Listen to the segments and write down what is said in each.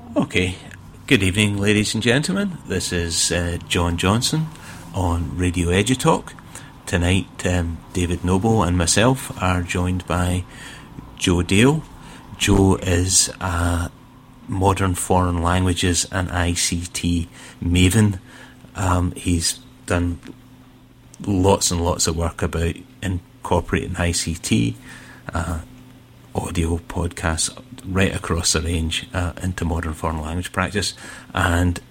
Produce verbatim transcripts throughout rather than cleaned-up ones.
Okay, good evening, ladies and gentlemen. This is uh, John Johnson on Radio EduTalk. Tonight, um, David Noble and myself are joined by Joe Dale. Joe is a modern foreign languages and I C T maven. Um, he's done lots and lots of work about incorporating I C T, uh, audio podcasts, right across the range uh, into modern foreign language practice and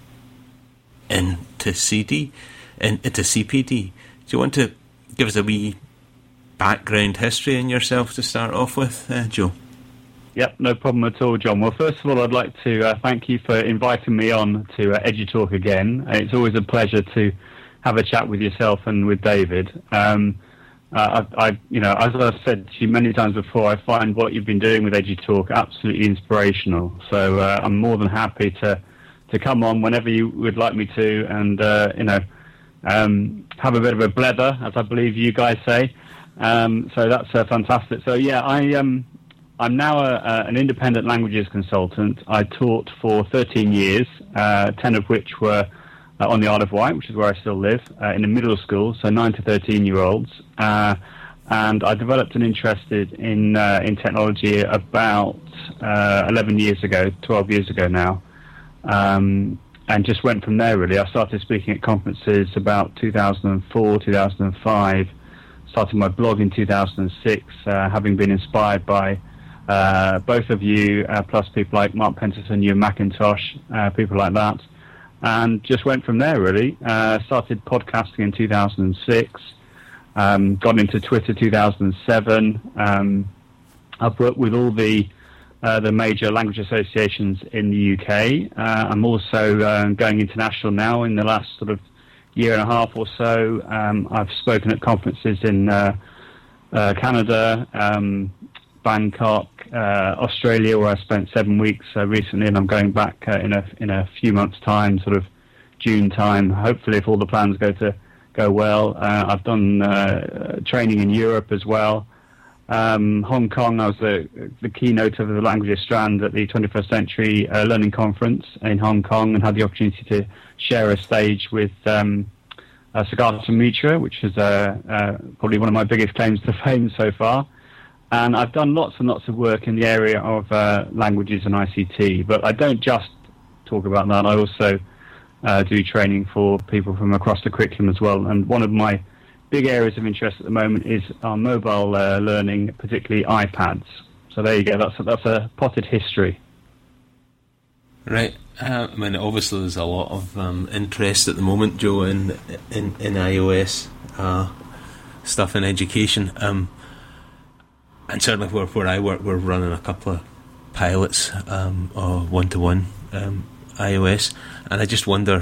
into C D, in, into C P D. Do you want to give us a wee background history in yourself to start off with, uh, Joe? Yep, no problem at all, John. Well, first of all, I'd like to uh, thank you for inviting me on to uh, EduTalk again. It's always a pleasure to have a chat with yourself and with David. Um, Uh, I, I, you know, as I've said to you many times before, I find what you've been doing with EduTalk absolutely inspirational. So uh, I'm more than happy to to come on whenever you would like me to, and uh, you know, um, have a bit of a blether, as I believe you guys say. Um, so that's uh, fantastic. So yeah, I um, I'm now a, a, an independent languages consultant. I taught for thirteen years, uh, ten of which were Uh, on the Isle of Wight, which is where I still live, uh, in a middle school, so nine to thirteen-year-olds. Uh, and I developed an interest in uh, in technology about uh, eleven years ago, twelve years ago now, um, and just went from there, really. I started speaking at conferences about two thousand four, two thousand five, started my blog in two thousand six, uh, having been inspired by uh, both of you, uh, plus people like Mark Penterson, Ewan Macintosh, uh, people like that. And just went from there, really. Uh, started podcasting in two thousand six, um, got into Twitter two thousand seven. Um, I've worked with all the uh, the major language associations in the U K. Uh, I'm also uh, going international now in the last sort of year and a half or so. Um, I've spoken at conferences in uh, uh, Canada, um, Bangkok, uh, Australia, where I spent seven weeks uh, recently, and I'm going back uh, in a in a few months' time, sort of June time. Hopefully, if all the plans go to go well. Uh, I've done uh, training in Europe as well. Um, Hong Kong, I was the, the keynote of the Languages Strand at the twenty-first Century uh, Learning Conference in Hong Kong, and had the opportunity to share a stage with um, uh, Saugata Mitra, which is uh, uh, probably one of my biggest claims to fame so far. And I've done lots and lots of work in the area of uh, languages and I C T, but I don't just talk about that. I also uh, do training for people from across the curriculum as well. And one of my big areas of interest at the moment is our mobile uh, learning, particularly iPads. So there you go. That's a, that's a potted history. Right. Uh, I mean, obviously there's a lot of um, interest at the moment, Joe, in in, in iOS uh, stuff in education. Um, And certainly where, where I work, we're running a couple of pilots um, of one-to-one um, iOS. And I just wonder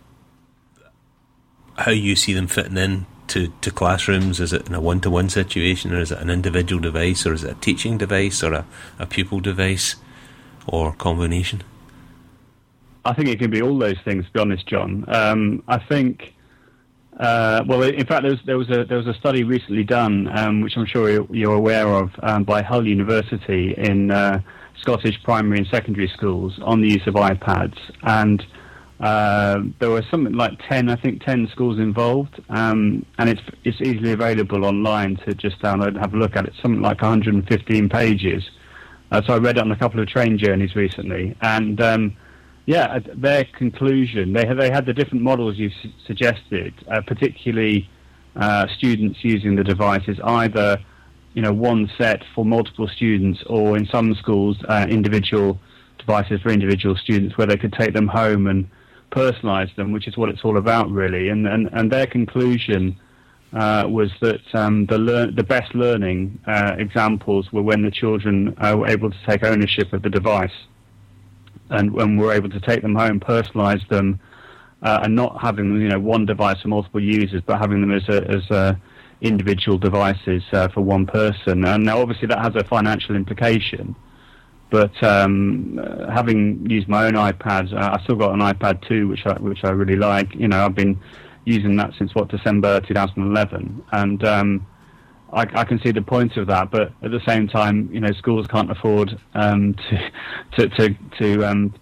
how you see them fitting in to, to classrooms. Is it in a one-to-one situation, or is it an individual device, or is it a teaching device, or a, a pupil device, or combination? I think it can be all those things, to be honest, John. Um, I think... Uh, well, in fact, there was, there was a there was a study recently done, um, which I'm sure you're, you're aware of, um, by Hull University in uh, Scottish primary and secondary schools on the use of iPads, and uh, there were something like ten, I think, ten schools involved, um, and it's it's easily available online to just download and have a look at it. Something like one hundred fifteen pages. Uh, so I read it on a couple of train journeys recently, and. Um, Yeah, their conclusion, they had, they had the different models you su- suggested, uh, particularly uh, students using the devices, either, you know, one set for multiple students, or in some schools, uh, individual devices for individual students, where they could take them home and personalize them, which is what it's all about, really. And and, and their conclusion uh, was that um, the lear- the best learning uh, examples were when the children uh, were able to take ownership of the device. And when we're able to take them home, personalize them, uh, and not having, you know, one device for multiple users, but having them as a, as a individual devices uh, for one person. And now, obviously, that has a financial implication. But um, uh, having used my own iPad, uh, I've still got an iPad two, which I which I really like. You know, I've been using that since what December two thousand eleven, and um, I, I can see the point of that, but at the same time, you know, schools can't afford um, to to to to, um, to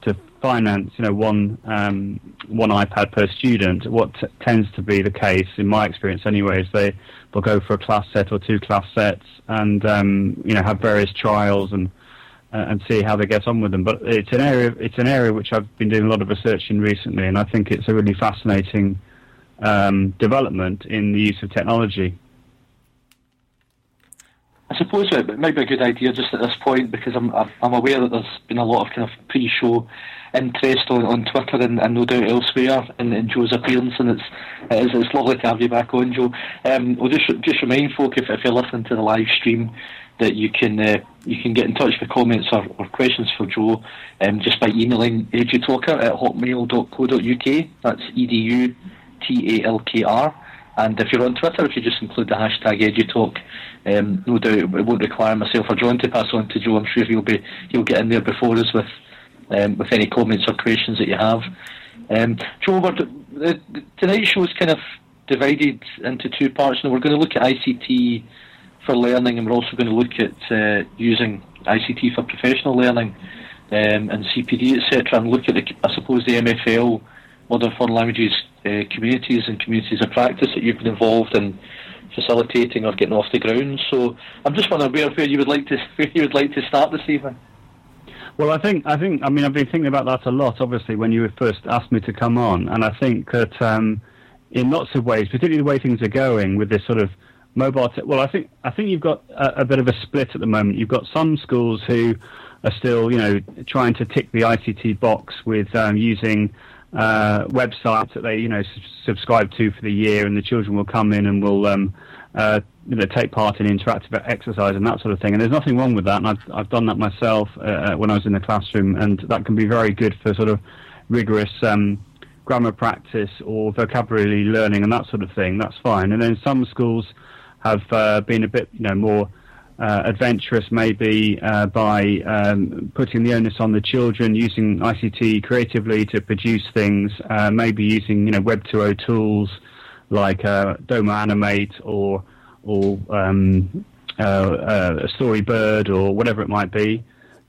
finance, you know, one um, one iPad per student, what t- tends to be the case, in my experience anyway, is they will go for a class set or two class sets and, um, you know, have various trials and uh, and see how they get on with them. But it's an area it's an area which I've been doing a lot of research in recently, and I think it's a really fascinating um, development in the use of technology. I suppose it might be a good idea just at this point, because I'm I'm aware that there's been a lot of kind of pre-show interest on, on Twitter and, and no doubt elsewhere in, in Joe's appearance, and it's it is, it's lovely to have you back on, Joe. Um, we'll just just remind folk, if, if you're listening to the live stream, that you can uh, you can get in touch with comments or, or questions for Joe um, just by emailing edutalker at hotmail dot co dot uk. That's E D U T A L K R. And if you're on Twitter, if you just include the hashtag EduTalk, um, no doubt it won't require myself or John to pass on to Joe. I'm sure he'll be he'll get in there before us with um, with any comments or questions that you have. Um, Joe, the, the, tonight's show is kind of divided into two parts. Now, we're going to look at I C T for learning, and we're also going to look at uh, using I C T for professional learning um, and C P D, et cetera, and look at, the, I suppose, the M F L, Modern Foreign Languages uh, communities and communities of practice that you've been involved in facilitating or getting off the ground. So I'm just wondering where, where you would like to where you would like to start this evening. Well, I think I think I mean I've been thinking about that a lot. Obviously, when you first asked me to come on, and I think that um, in lots of ways, particularly the way things are going with this sort of mobile. Te- well, I think I think you've got a, a bit of a split at the moment. You've got some schools who are still, you know, trying to tick the I C T box with um, using Uh, websites that they, you know, s- subscribe to for the year, and the children will come in and will, um, uh, you know, take part in interactive exercise and that sort of thing. And there's nothing wrong with that. And I've I've done that myself uh, when I was in the classroom, and that can be very good for sort of rigorous um, grammar practice or vocabulary learning and that sort of thing. That's fine. And then some schools have uh, been a bit, you know, more Uh, adventurous, maybe uh, by um, putting the onus on the children, using I C T creatively to produce things, uh, maybe using, you know, Web two point oh tools like uh, Domo Animate or or um, uh, uh, Storybird or whatever it might be.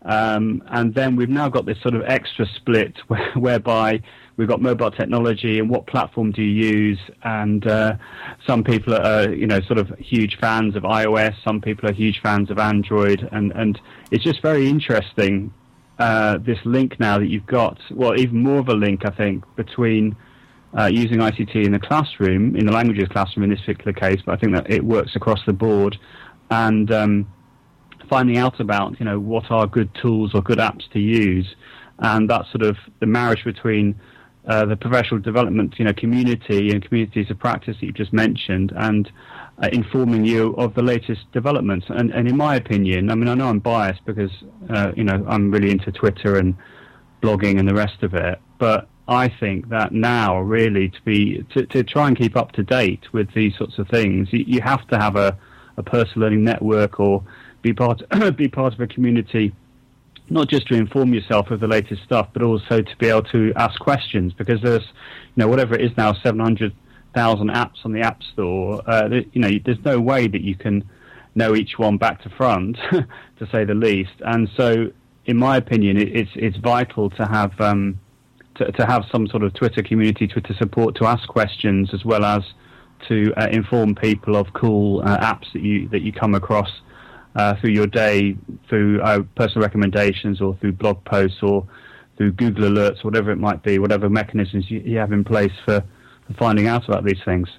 Um, and then we've now got this sort of extra split where, whereby we've got mobile technology and what platform do you use, and uh, some people are, you know, sort of huge fans of iOS, some people are huge fans of Android, and, and it's just very interesting, uh, this link now that you've got, well, even more of a link, I think, between uh, using I C T in the classroom, in the languages classroom in this particular case, but I think that it works across the board, and um, finding out about, you know, what are good tools or good apps to use, and that sort of the marriage between uh, the professional development, you know, community and communities of practice that you've just mentioned, and uh, informing you of the latest developments. And, and in my opinion, I mean, I know I'm biased because, uh, you know, I'm really into Twitter and blogging and the rest of it, but I think that now really to be to, to try and keep up to date with these sorts of things, you, you have to have a, a personal learning network or be part be part of a community, not just to inform yourself of the latest stuff, but also to be able to ask questions, because there's, you know, whatever it is now, seven hundred thousand apps on the App Store. Uh, you know, there's no way that you can know each one back to front, to say the least. And so, in my opinion, it, it's it's vital to have um, to, to have some sort of Twitter community, Twitter support to ask questions, as well as to uh, inform people of cool uh, apps that you that you come across Uh, through your day, through uh, personal recommendations or through blog posts or through Google Alerts, whatever it might be, whatever mechanisms you, you have in place for, for finding out about these things.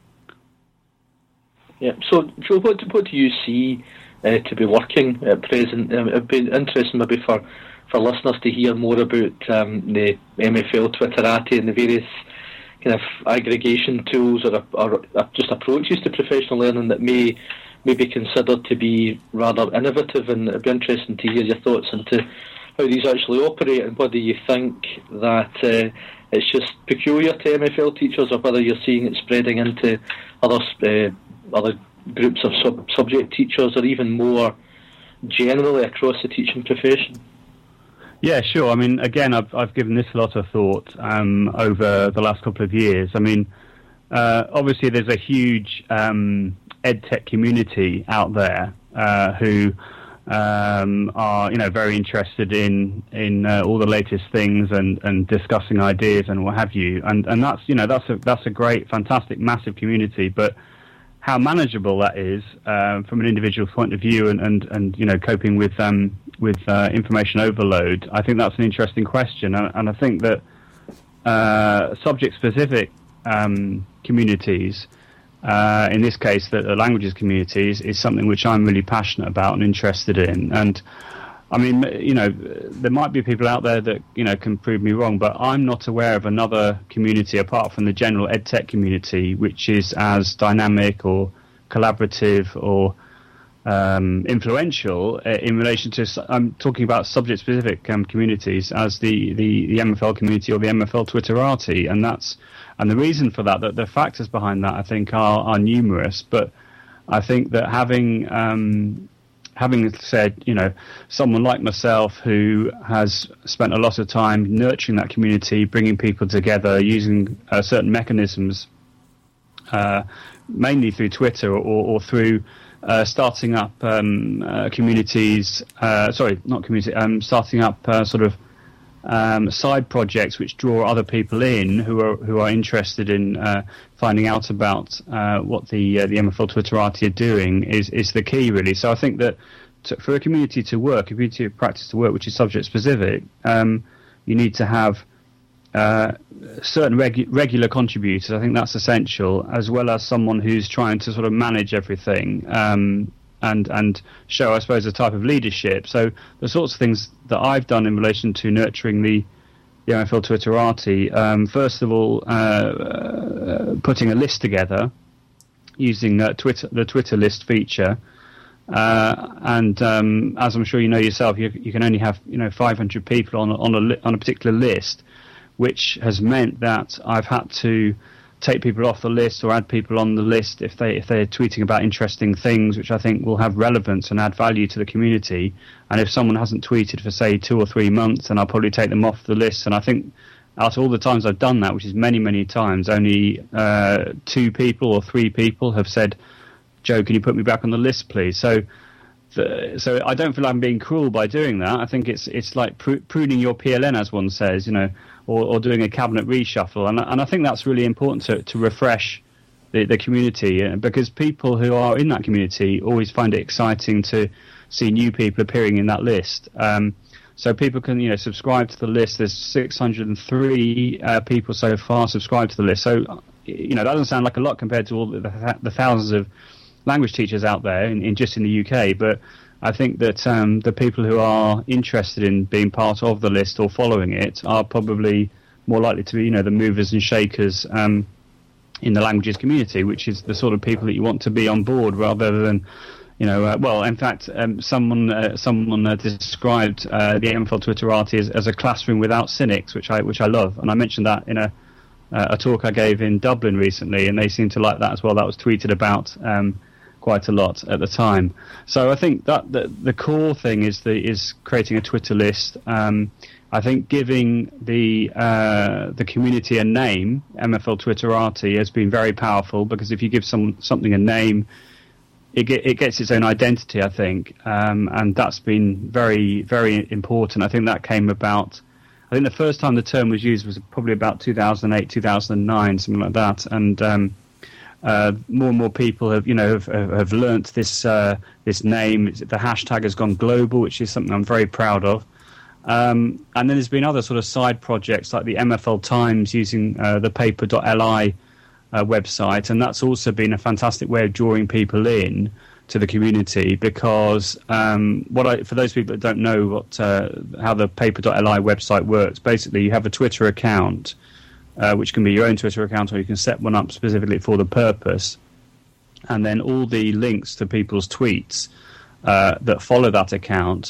Yeah. So, Joe, what, what do you see uh, to be working at present? Um, it'd be interesting maybe for, for listeners to hear more about um, the M F L Twitterati and the various kind of aggregation tools or, or, or just approaches to professional learning that may may be considered to be rather innovative, and it'd be interesting to hear your thoughts into how these actually operate, and whether you think that uh, it's just peculiar to M F L teachers, or whether you're seeing it spreading into other uh, other groups of sub- subject teachers, or even more generally across the teaching profession. Yeah, sure. I mean, again, I've I've given this a lot of thought um, over the last couple of years. I mean, uh, obviously there's a huge um, EdTech community out there uh, who um, are you know very interested in in uh, all the latest things and, and discussing ideas and what have you, and and that's you know that's a that's a great, fantastic, massive community. But how manageable that is uh, from an individual point of view, and, and, and you know coping with um, with uh, information overload, I think that's an interesting question, and, and I think that uh, subject-specific um, communities. Uh, in this case, the, the languages community is, is something which I'm really passionate about and interested in. And I mean, you know, there might be people out there that, you know, can prove me wrong, but I'm not aware of another community apart from the general EdTech community, which is as dynamic or collaborative or um, influential uh, in relation to, I'm talking about subject-specific um, communities as the, the, the M F L community or the M F L Twitterati, and that's And the reason for that, the, the factors behind that, I think, are, are numerous. But I think that having um, having said, you know, someone like myself who has spent a lot of time nurturing that community, bringing people together, using uh, certain mechanisms, uh, mainly through Twitter or, or through uh, starting up um, uh, communities, uh, sorry, not community, um, starting up uh, sort of Um, side projects which draw other people in who are who are interested in uh, finding out about uh, what the uh, the M F L Twitterati are doing is is the key, really. So I think that to, for a community to work, a community of practice to work, which is subject specific, um, you need to have uh, certain regu- regular contributors. I think that's essential, as well as someone who's trying to sort of manage everything. Um, and and show, I suppose, a type of leadership. So the sorts of things that I've done in relation to nurturing the, the M F L Twitterati, um, first of all, uh, uh, putting a list together using uh, Twitter, the Twitter list feature. Uh, and um, as I'm sure you know yourself, you, you can only have you know five hundred people on, on, a li- on a particular list, which has meant that I've had to take people off the list or add people on the list if they if they're tweeting about interesting things which I think will have relevance and add value to the community. And if someone hasn't tweeted for say two or three months, then I'll probably take them off the list. And I think out of all the times I've done that, which is many many times, only uh, two people or three people have said, "Joe, can you put me back on the list, please?" So the, so I don't feel I'm being cruel by doing that. I think it's it's like pr- pruning your P L N, as one says, you know. Or, or doing a cabinet reshuffle, and, and I think that's really important to, to refresh the, the community, because people who are in that community always find it exciting to see new people appearing in that list. Um, so people can, you know, subscribe to the list. There's six hundred three uh, people so far subscribed to the list. So, you know, that doesn't sound like a lot compared to all the, the, the thousands of language teachers out there in, in just in the U K, but I think that um, the people who are interested in being part of the list or following it are probably more likely to be, you know, the movers and shakers um, in the languages community, which is the sort of people that you want to be on board, rather than, you know, uh, well, in fact, um, someone uh, someone uh, described uh, the M F L Twitterati as, as a classroom without cynics, which I which I love, and I mentioned that in a uh, a talk I gave in Dublin recently, and they seemed to like that as well. That was tweeted about Um, quite a lot at the time. So I think that the, the core thing is the is creating a Twitter list. Um, I think giving the uh, the community a name, M F L Twitterati, has been very powerful, because if you give some something a name, it get, it gets its own identity, I think, um, and that's been very very important. I think that came about. I think the first time the term was used was probably about two thousand eight, two thousand nine, something like that, and um, Uh, more and more people have, you know, have, have learnt this uh, this name. The hashtag has gone global, which is something I'm very proud of. Um, and then there's been other sort of side projects like the M F L Times using uh, the paper dot L I uh, website, and that's also been a fantastic way of drawing people in to the community, because um, what I, for those people that don't know what uh, how the paper dot L I website works, basically you have a Twitter account. Uh, which can be your own Twitter account, or you can set one up specifically for the purpose. And then all the links to people's tweets uh, that follow that account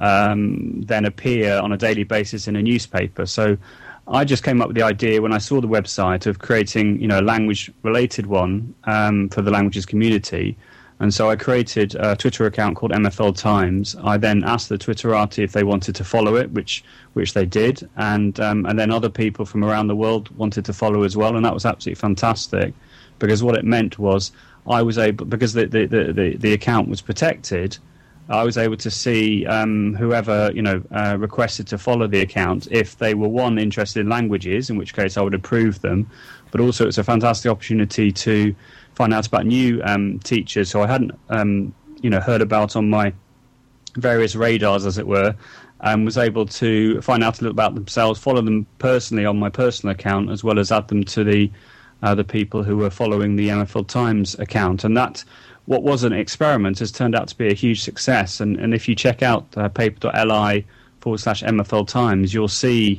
um, then appear on a daily basis in a newspaper. So I just came up with the idea when I saw the website of creating, you know, a language-related one um, for the languages community. And so I created a Twitter account called M F L Times. I then asked the Twitterati if they wanted to follow it, which which they did, and um, and then other people from around the world wanted to follow as well, and that was absolutely fantastic, because what it meant was I was able, because the the, the, the, the account was protected, I was able to see um, whoever, you know, uh, requested to follow the account, if they were, one, interested in languages, in which case I would approve them, but also it's a fantastic opportunity to find out about new um, teachers who I hadn't, um, you know, heard about on my various radars, as it were, and was able to find out a little about themselves, follow them personally on my personal account, as well as add them to the uh, the people who were following the M F L Times account. And that, what was an experiment, has turned out to be a huge success. And, and if you check out uh, paper.li forward slash MFL Times, you'll see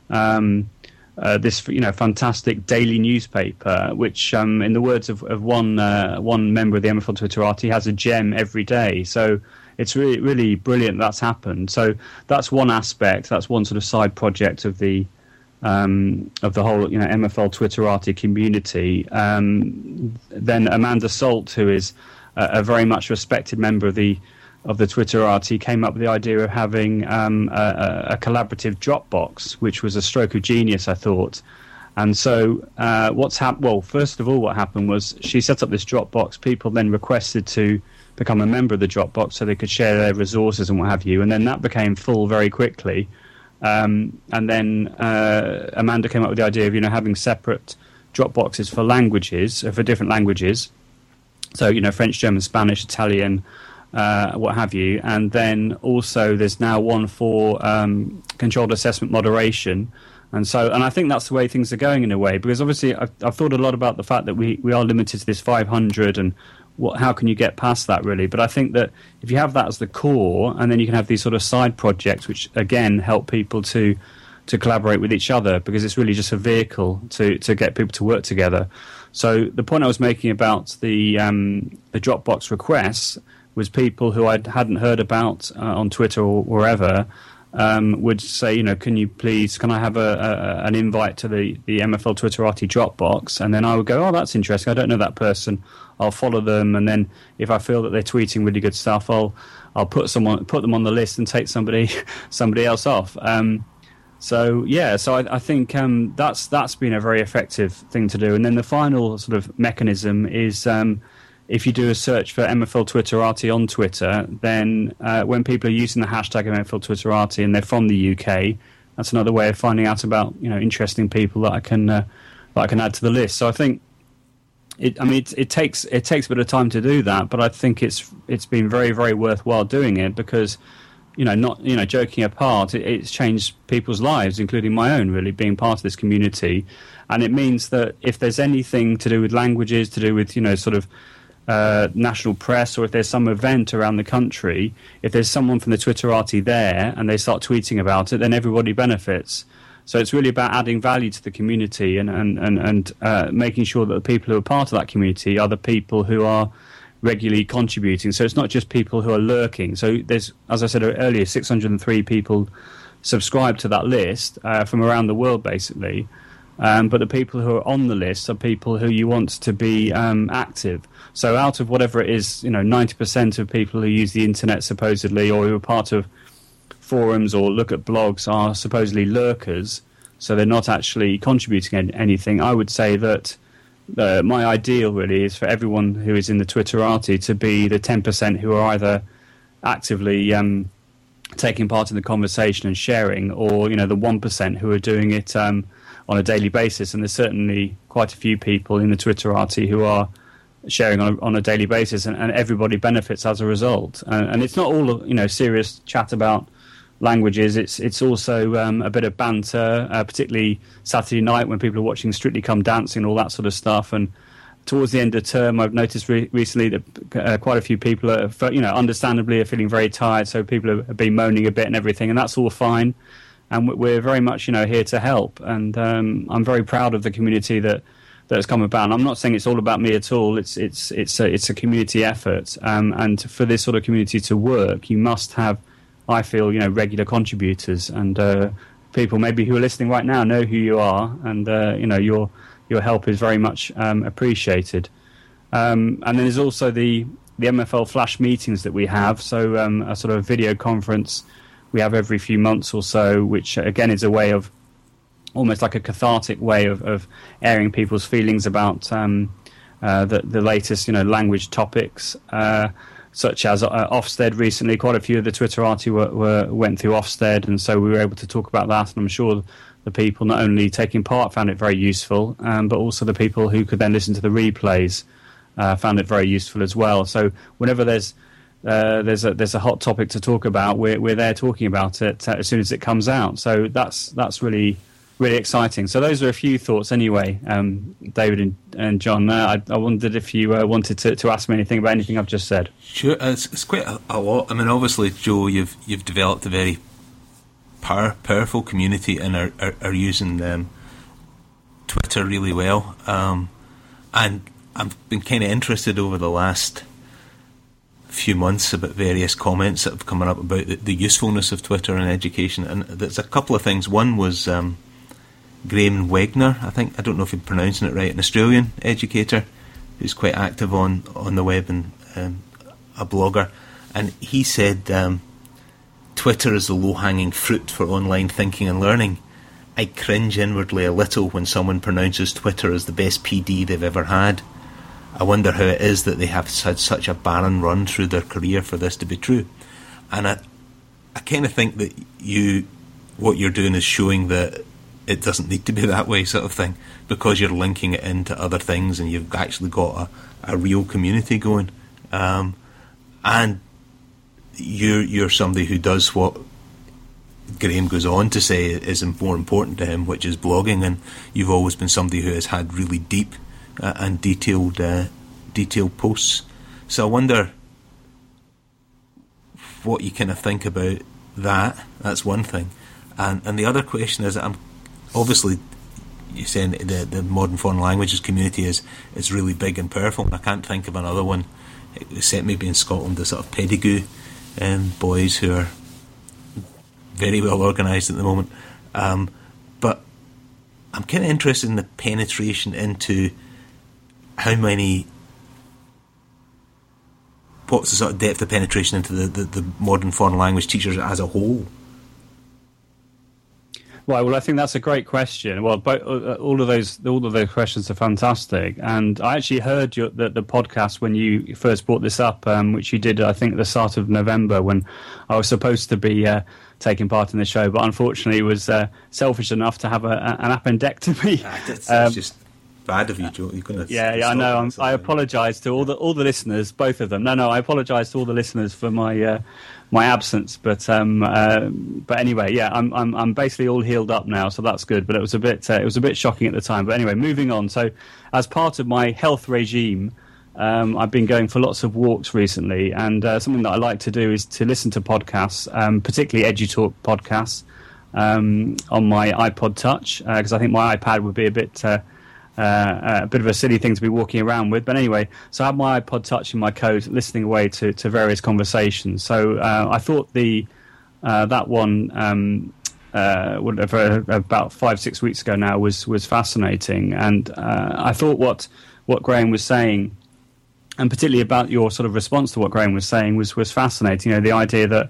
um, uh, this, you know, fantastic daily newspaper, which, um, in the words of, of one uh, one member of the M F L Twitterati, has a gem every day. So it's really, really brilliant that's happened. So that's one aspect. That's one sort of side project of the um, of the whole, you know, M F L Twitterati community. Um, then Amanda Salt, who is a, a very much respected member of the of the Twitterati, came up with the idea of having um, a, a collaborative Dropbox, which was a stroke of genius, I thought. And so uh, what's happened? Well, first of all, what happened was she set up this Dropbox. People then requested to become a member of the Dropbox so they could share their resources and what have you. And then that became full very quickly. Um, and then uh, Amanda came up with the idea of, you know, having separate Dropboxes for languages, uh, for different languages. So, you know, French, German, Spanish, Italian, uh, what have you. And then also there's now one for um, controlled assessment moderation. And so, and I think that's the way things are going in a way, because obviously I've, I've thought a lot about the fact that we, we are limited to this five hundred, and what, how can you get past that, really? But I think that if you have that as the core, and then you can have these sort of side projects, which again help people to to collaborate with each other, because it's really just a vehicle to, to get people to work together. So the point I was making about the um, the Dropbox requests was people who I hadn't heard about uh, on Twitter or wherever um, would say, you know, can you please, can I have a, a an invite to the, the M F L Twitterati Dropbox? And then I would go, oh, that's interesting. I don't know that person. I'll follow them, and then if I feel that they're tweeting really good stuff, I'll I'll put someone put them on the list and take somebody somebody else off. Um, so yeah, so I, I think um, that's that's been a very effective thing to do. And then the final sort of mechanism is um, if you do a search for M F L Twitterati on Twitter, then uh, when people are using the hashtag M F L Twitterati and they're from the U K, that's another way of finding out about, you know, interesting people that I can uh, that I can add to the list. So I think. It, I mean, it, it takes it takes a bit of time to do that, but I think it's it's been very, very worthwhile doing it because, you know, not you know, joking apart, it, it's changed people's lives, including my own, really, being part of this community, and it means that if there's anything to do with languages, to do with, you know, sort of uh, national press, or if there's some event around the country, if there's someone from the Twitterati there and they start tweeting about it, then everybody benefits. So it's really about adding value to the community and and and, and uh, making sure that the people who are part of that community are the people who are regularly contributing. So it's not just people who are lurking. So there's, as I said earlier, six hundred three people subscribe to that list uh, from around the world, basically. Um, but the people who are on the list are people who you want to be um, active. So out of whatever it is, you know, ninety percent of people who use the internet supposedly, or who are part of forums or look at blogs, are supposedly lurkers, so they're not actually contributing anything. I would say that uh, my ideal really is for everyone who is in the Twitterati to be the ten percent who are either actively um, taking part in the conversation and sharing, or, you know, the one percent who are doing it um, on a daily basis. And there's certainly quite a few people in the Twitterati who are sharing on a, on a daily basis, and, and everybody benefits as a result. And, and it's not all, you know, serious chat about languages. It's it's also um, a bit of banter, uh, particularly Saturday night when people are watching Strictly Come Dancing and all that sort of stuff. And towards the end of term, I've noticed re- recently that uh, quite a few people are, you know, understandably are feeling very tired. So people have been moaning a bit and everything, and that's all fine. And we're very much, you know, here to help. And um, I'm very proud of the community that that has come about. And I'm not saying it's all about me at all. It's it's it's a, it's a community effort. Um, and for this sort of community to work, you must have, I feel, you know, regular contributors, and uh, people maybe who are listening right now know who you are, and uh, you know, your your help is very much um, appreciated. Um, and then there's also the the M F L Flash meetings that we have, so um, a sort of video conference we have every few months or so, which again is a way of almost like a cathartic way of, of airing people's feelings about um, uh, the, the latest, you know, language topics. Uh, such as uh, Ofsted recently. Quite a few of the Twitterati were, were, went through Ofsted, and so we were able to talk about that. And I'm sure the people not only taking part found it very useful, um, but also the people who could then listen to the replays uh, found it very useful as well. So whenever there's uh, there's a there's a hot topic to talk about, we're we're there talking about it uh, as soon as it comes out. So that's that's really. Really exciting. So those are a few thoughts anyway, um, David and, and John. Uh, I, I wondered if you uh, wanted to, to ask me anything about anything I've just said. Sure, it's, it's quite a, a lot. I mean, obviously, Joe, you've you've developed a very power, powerful community and are, are, are using um, Twitter really well. Um, and I've been kind of interested over the last few months about various comments that have come up about the, the usefulness of Twitter in education. And there's a couple of things. One was... Um, Graham Wegner, I think, I don't know if I'm pronouncing it right, an Australian educator who's quite active on, on the web and um, a blogger, and he said um, Twitter is the low-hanging fruit for online thinking and learning. I cringe inwardly a little when someone pronounces Twitter as the best P D they've ever had. I wonder how it is that they have had such a barren run through their career for this to be true. And I, I kind of think that you, what you're doing is showing that it doesn't need to be that way, sort of thing, because you're linking it into other things and you've actually got a, a real community going. Um, and you're, you're somebody who does what Graham goes on to say is more important to him, which is blogging, and you've always been somebody who has had really deep uh, and detailed uh, detailed posts. So I wonder what you kind of think about that. That's one thing. And, and the other question is, I'm obviously, you're saying the, the modern foreign languages community is, is really big and powerful, and I can't think of another one, except maybe in Scotland, the sort of Pedigree um, boys who are very well organised at the moment. Um, but I'm kind of interested in the penetration into how many, what's the sort of depth of penetration into the, the, the modern foreign language teachers as a whole. Right. Well, I think that's a great question. Well, both, uh, all of those, all of those questions are fantastic. And I actually heard your, the, the podcast when you first brought this up, um, which you did, I think, at the start of November, when I was supposed to be uh, taking part in the show, but unfortunately was uh, selfish enough to have a, a, an appendectomy. Ah, that's, um, that's just bad of you, Joe. You're gonna yeah, yeah, I know. I'm, I apologise to all the all the listeners, both of them. No, no, I apologise to all the listeners for my. Uh, my absence, but um, uh, but anyway, yeah, I'm I'm I'm basically all healed up now, so that's good. But it was a bit uh, it was a bit shocking at the time. But anyway, moving on. So, as part of my health regime, um, I've been going for lots of walks recently, and uh, something that I like to do is to listen to podcasts, um, particularly EduTalk podcasts, um, on my iPod Touch, because uh, I think my iPad would be a bit. Uh, Uh, a bit of a silly thing to be walking around with, but anyway, so I had my iPod Touch in my coat, listening away to, to various conversations. So uh, I thought the uh, that one um, uh, whatever, about five six weeks ago now was was fascinating, and uh, I thought what what Graham was saying, and particularly about your sort of response to what Graham was saying, was was fascinating. You know, the idea that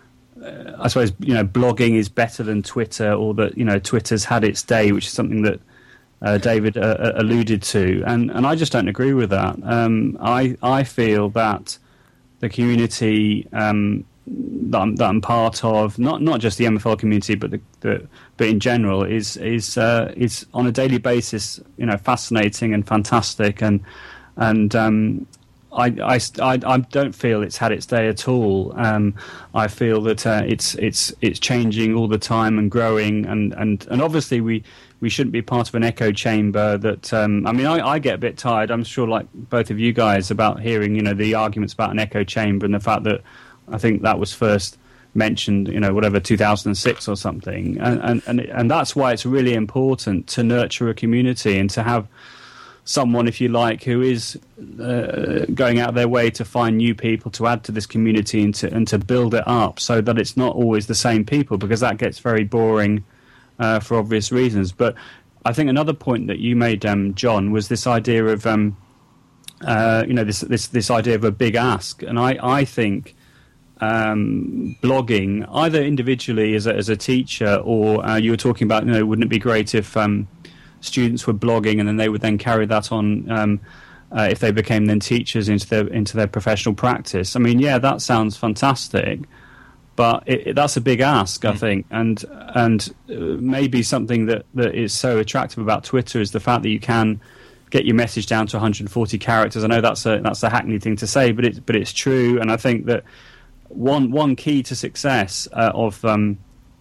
uh, I suppose you know blogging is better than Twitter, or that you know Twitter's had its day, which is something that Uh, David uh, alluded to, and, and I just don't agree with that. Um, I I feel that the community um, that, I'm, that I'm part of, not not just the M F L community, but the, the but in general, is is uh, is on a daily basis, you know, fascinating and fantastic, and and um, I, I, I, I don't feel it's had its day at all. Um, I feel that uh, it's it's it's changing all the time and growing, and, and, and obviously we. We shouldn't be part of an echo chamber that, um, I mean, I, I get a bit tired, I'm sure like both of you guys, about hearing, you know, the arguments about an echo chamber and the fact that I think that was first mentioned, you know, whatever, two thousand six or something. And, and, and, and that's why it's really important to nurture a community and to have someone, if you like, who is uh, going out their way to find new people to add to this community and to, and to build it up so that it's not always the same people, because that gets very boring. Uh, for obvious reasons. But I think another point that you made, um, John, was this idea of, um, uh, you know, this, this this idea of a big ask. And I, I think um, blogging, either individually as a, as a teacher, or uh, you were talking about, you know, wouldn't it be great if um, students were blogging and then they would then carry that on um, uh, if they became then teachers into their into their professional practice. I mean, yeah, that sounds fantastic, but it, it, that's a big ask, mm. I think, and and uh, maybe something that, that is so attractive about Twitter is the fact that you can get your message down to one hundred forty characters. I know that's a that's a hackneyed thing to say, but it's but it's true, and I think that one one key to success uh, of um,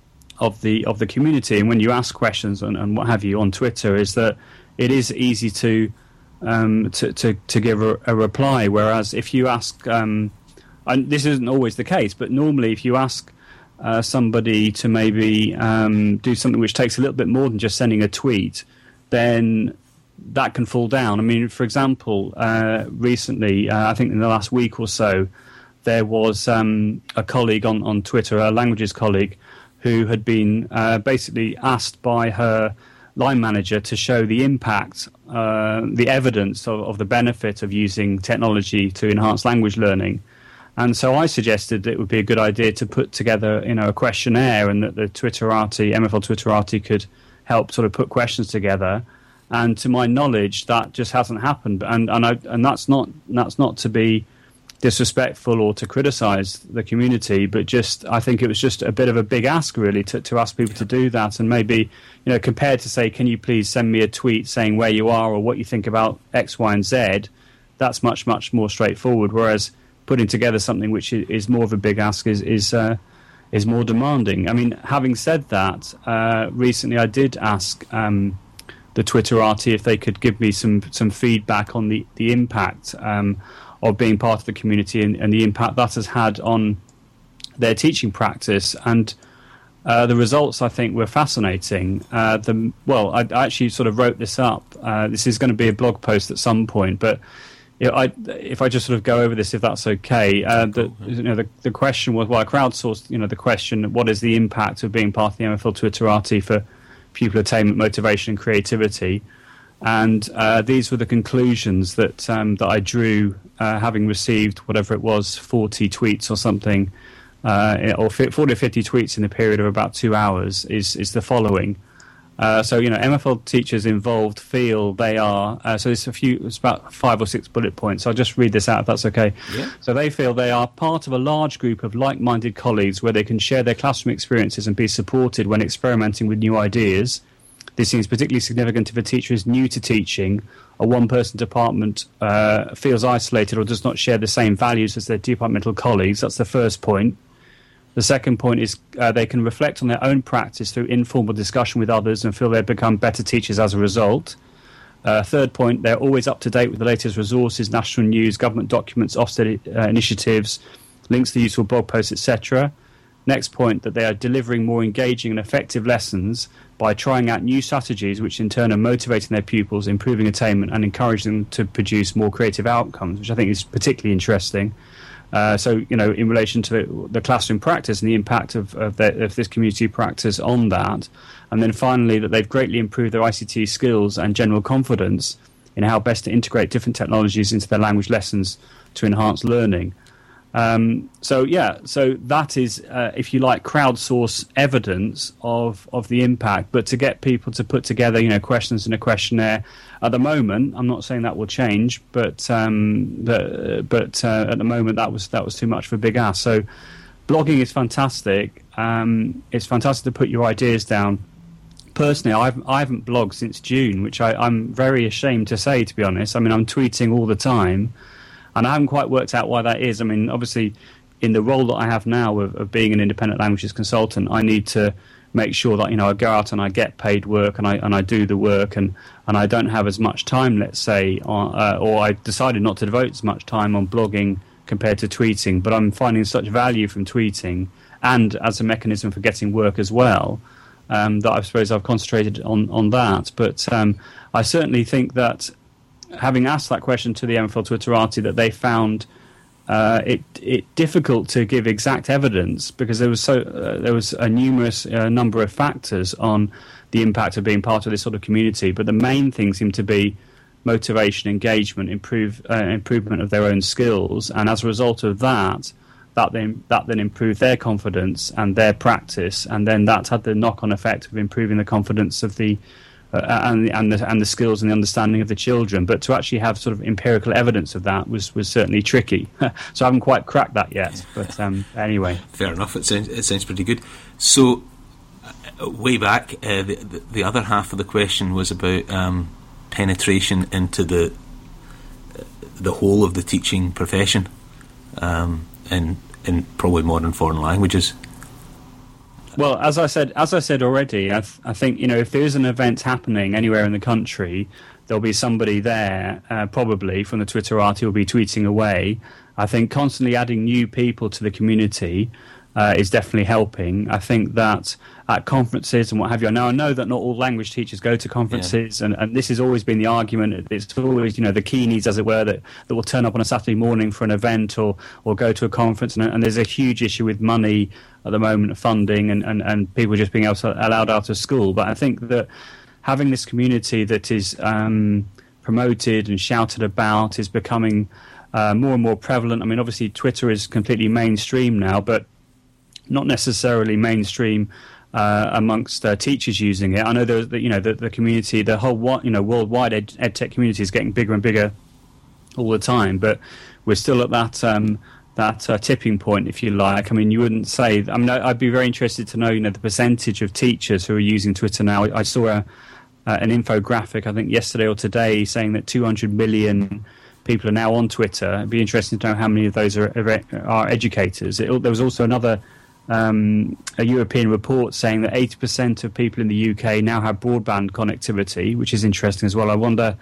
of the of the community, and when you ask questions and, and what have you on Twitter, is that it is easy to um, to, to to give a, a reply. Whereas if you ask, um, and this isn't always the case, but normally if you ask uh, somebody to maybe um, do something which takes a little bit more than just sending a tweet, then that can fall down. I mean, for example, uh, recently, uh, I think in the last week or so, there was um, a colleague on, on Twitter, a languages colleague, who had been uh, basically asked by her line manager to show the impact, uh, the evidence of, of the benefit of using technology to enhance language learning. And so I suggested that it would be a good idea to put together, you know, a questionnaire, and that the Twitterati, M F L Twitterati, could help sort of put questions together. And to my knowledge, that just hasn't happened. And and I, and that's not that's not to be disrespectful or to criticise the community, but just I think it was just a bit of a big ask, really, to, to ask people to do that. And maybe, you know, compared to say, can you please send me a tweet saying where you are or what you think about X, Y, and Z, that's much, much more straightforward. Whereas putting together something which is more of a big ask is is, uh, is more demanding. I mean, having said that, uh, recently I did ask um, the Twitterati if they could give me some, some feedback on the, the impact um of being part of the community and, and the impact that has had on their teaching practice. And uh, the results, I think, were fascinating. Uh, the, well, I, I actually sort of wrote this up. Uh, this is going to be a blog post at some point, but you know, I, if I just sort of go over this, if that's okay. Uh, the, you know, the, the question was, well, I crowdsourced, you know, the question, what is the impact of being part of the M F L Twitterati for pupil attainment, motivation and creativity? And uh, these were the conclusions that um, that I drew, uh, having received whatever it was, forty tweets or something, uh, or forty or fifty tweets in a period of about two hours. Is is the following. Uh, so you know, M F L teachers involved feel they are. Uh, so there's a few. It's about five or six bullet points. I'll just read this out if that's okay. Yeah. So they feel they are part of a large group of like-minded colleagues where they can share their classroom experiences and be supported when experimenting with new ideas. This seems particularly significant if a teacher is new to teaching, a one-person department uh, feels isolated or does not share the same values as their departmental colleagues. That's the first point. The second point is uh, they can reflect on their own practice through informal discussion with others and feel they've become better teachers as a result. Uh, third point, they're always up to date with the latest resources, national news, government documents, Ofsted uh, initiatives, links to useful blog posts, et cetera. Next point, that they are delivering more engaging and effective lessons by trying out new strategies which in turn are motivating their pupils, improving attainment and encouraging them to produce more creative outcomes, which I think is particularly interesting. Uh, so, you know, in relation to the, the classroom practice and the impact of, of, their, of this community practice on that. And then finally, that they've greatly improved their I C T skills and general confidence in how best to integrate different technologies into their language lessons to enhance learning. Um, so yeah, so that is, uh, if you like, crowdsource evidence of, of the impact. But to get people to put together, you know, questions in a questionnaire, at the moment, I'm not saying that will change, but um, but, but uh, at the moment that was that was too much for a big ask. So blogging is fantastic. Um, it's fantastic to put your ideas down. Personally, I've, I haven't blogged since June, which I, I'm very ashamed to say, to be honest. I mean, I'm tweeting all the time. And I haven't quite worked out why that is. I mean, obviously, in the role that I have now of, of being an independent languages consultant, I need to make sure that, you know, I go out and I get paid work and I and I do the work, and, and I don't have as much time, let's say, on, uh, or I decided not to devote as much time on blogging compared to tweeting. But I'm finding such value from tweeting and as a mechanism for getting work as well, um, that I suppose I've concentrated on, on that. But um, I certainly think that, having asked that question to the M F L Twitterati, that they found uh, it it difficult to give exact evidence because there was so uh, there was a numerous uh, number of factors on the impact of being part of this sort of community. But the main thing seemed to be motivation, engagement, improve uh, improvement of their own skills, and as a result of that, that then that then improved their confidence and their practice, and then that had the knock-on effect of improving the confidence of the uh, and and the, and the skills and the understanding of the children. But to actually have sort of empirical evidence of that was, was certainly tricky. So I haven't quite cracked that yet. But um, anyway, fair enough. It sounds it sounds pretty good. So uh, way back, uh, the, the the other half of the question was about um, penetration into the the whole of the teaching profession, um, in in probably modern foreign languages. Well, as I said, as I said already, I, th- I think, you know, if there is an event happening anywhere in the country, there'll be somebody there, uh, probably from the Twitterati, who'll be tweeting away. I think constantly adding new people to the community uh, is definitely helping. I think that at conferences and what have you, now I know that not all language teachers go to conferences, yeah. and, and this has always been the argument. It's always, you know, the keenies, as it were, that, that will turn up on a Saturday morning for an event or, or go to a conference, and, and there's a huge issue with money at the moment of funding and, and, and people just being able to, allowed out of school. But I think that having this community that is um, promoted and shouted about is becoming uh, more and more prevalent. I mean, obviously Twitter is completely mainstream now, but not necessarily mainstream uh, amongst uh, teachers using it. I know there's, you know, the, the community, the whole, you know, worldwide ed, ed tech community is getting bigger and bigger all the time, but we're still at that um, that uh, tipping point, if you like. I mean, you wouldn't say. I mean, I'd be very interested to know, you know, the percentage of teachers who are using Twitter now. I saw a, uh, an infographic, I think yesterday or today, saying that two hundred million people are now on Twitter. It'd be interesting to know how many of those are are educators. It, there was also another um, a European report saying that eighty percent of people in the U K now have broadband connectivity, which is interesting as well. I wonder.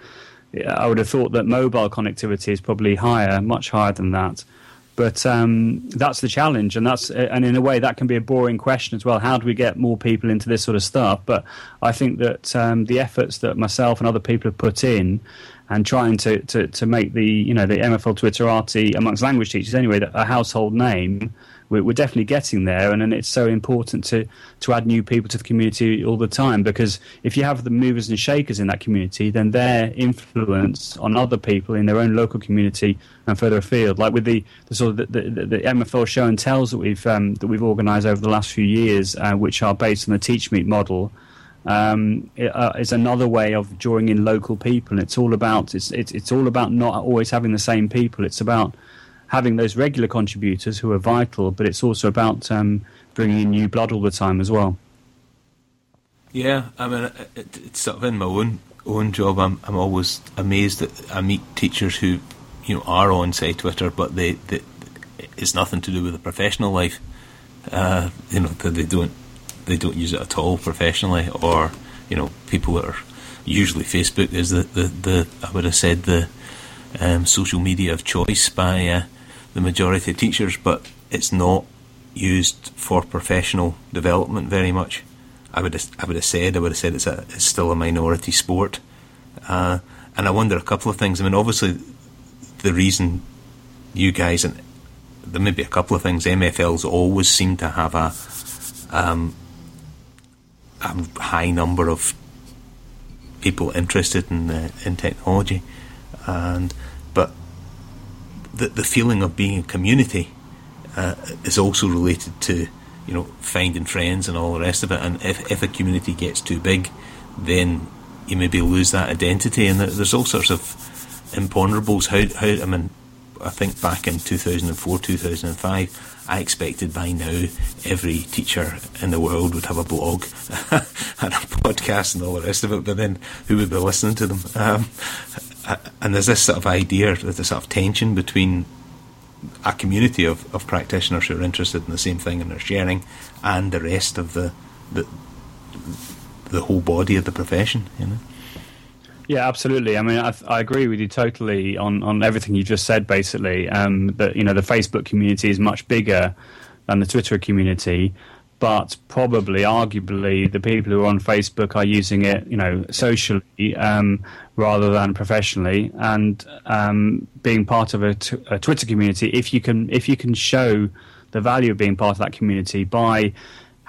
I would have thought that mobile connectivity is probably higher, much higher than that. But um, that's the challenge, and that's and in a way that can be a boring question as well. How do we get more people into this sort of stuff? But I think that um, the efforts that myself and other people have put in, and trying to, to, to make the you know the M F L Twitterati amongst language teachers anyway a household name, we're, we're definitely getting there. And, and it's so important to, to add new people to the community all the time, because if you have the movers and shakers in that community, then their influence on other people in their own local community and further afield, like with the, the sort of the, the, the M F L show and tells that we've um, that we've organised over the last few years, uh, which are based on the Teach Meet model, um, it, uh, is another way of drawing in local people. And it's all about it's, it's it's all about not always having the same people. It's about having those regular contributors who are vital, but it's also about um, bringing in new blood all the time as well. Yeah, I mean, it, it's sort of in my own own job. I'm I'm always amazed that I meet teachers who, you know, are on, say, Twitter, but they, they it's nothing to do with the professional life. Uh, you know, they don't they don't use it at all professionally, or you know, people that are usually Facebook is the the, the I would have said the um, social media of choice by uh, the majority of teachers, but it's not used for professional development very much. I would have, I would have said I would have said it's a it's still a minority sport, uh, and I wonder a couple of things. I mean, obviously, the reason you guys, and there may be a couple of things. M F Ls always seem to have a um, a high number of people interested in uh, in technology, and but the the feeling of being a community uh, is also related to, you know, finding friends and all the rest of it. And if if a community gets too big, then you maybe lose that identity. And there's all sorts of imponderables. How how I mean, I think back in two thousand four, two thousand five, I expected by now every teacher in the world would have a blog and a podcast and all the rest of it. But then who would be listening to them? Um, and there's this sort of idea, there's this sort of tension between a community of, of practitioners who are interested in the same thing and are sharing, and the rest of the the the whole body of the profession, you know. Yeah, absolutely. I mean, I, I agree with you totally on, on everything you just said. Basically, um, that you know the Facebook community is much bigger than the Twitter community, but probably, arguably, the people who are on Facebook are using it, you know, socially um, rather than professionally. And um, being part of a, t- a Twitter community, if you can, if you can show the value of being part of that community by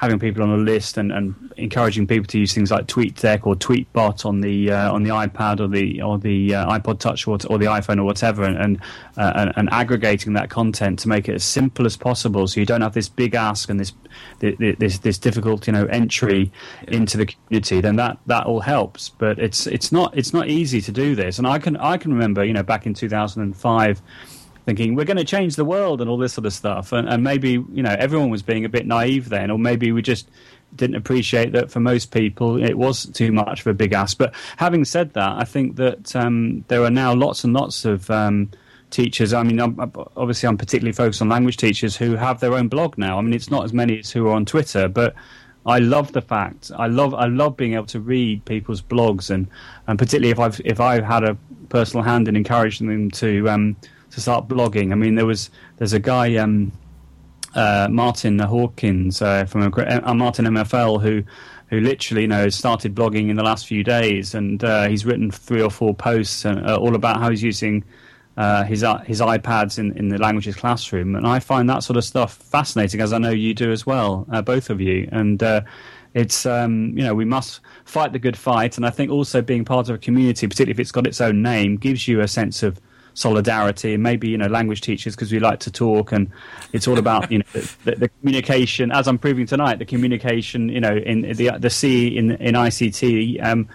having people on a list and, and encouraging people to use things like TweetDeck or TweetBot on the uh, on the iPad or the or the uh, iPod Touch or, or the iPhone or whatever, and and, uh, and and aggregating that content to make it as simple as possible, so you don't have this big ask and this this this difficult, you know, entry yeah. into the community. Then that that all helps. But it's it's not it's not easy to do this. And I can I can remember, you know, back in two thousand five. Thinking we're going to change the world and all this sort of stuff, and, and maybe, you know, everyone was being a bit naive then, or maybe we just didn't appreciate that for most people it was too much of a big ask. But having said that, I think that um, there are now lots and lots of um, teachers. I mean, I'm, obviously, I'm particularly focused on language teachers who have their own blog now. I mean, it's not as many as who are on Twitter, but I love the fact I love I love being able to read people's blogs, and, and particularly if I've if I've had a personal hand in encouraging them to. Um, to start blogging. I mean, there was there's a guy, um, uh, Martin Hawkins uh, from a, uh, Martin M F L, who who literally, you know, started blogging in the last few days, and uh, he's written three or four posts and, uh, all about how he's using uh, his uh, his iPads in, in the languages classroom, and I find that sort of stuff fascinating, as I know you do as well, uh, both of you, and. Uh, It's, um, you know, we must fight the good fight, and I think also being part of a community, particularly if it's got its own name, gives you a sense of solidarity. And maybe, you know, language teachers, because we like to talk, and it's all about, you know, the, the communication, as I'm proving tonight, the communication, you know, in the the C in in I C T, um,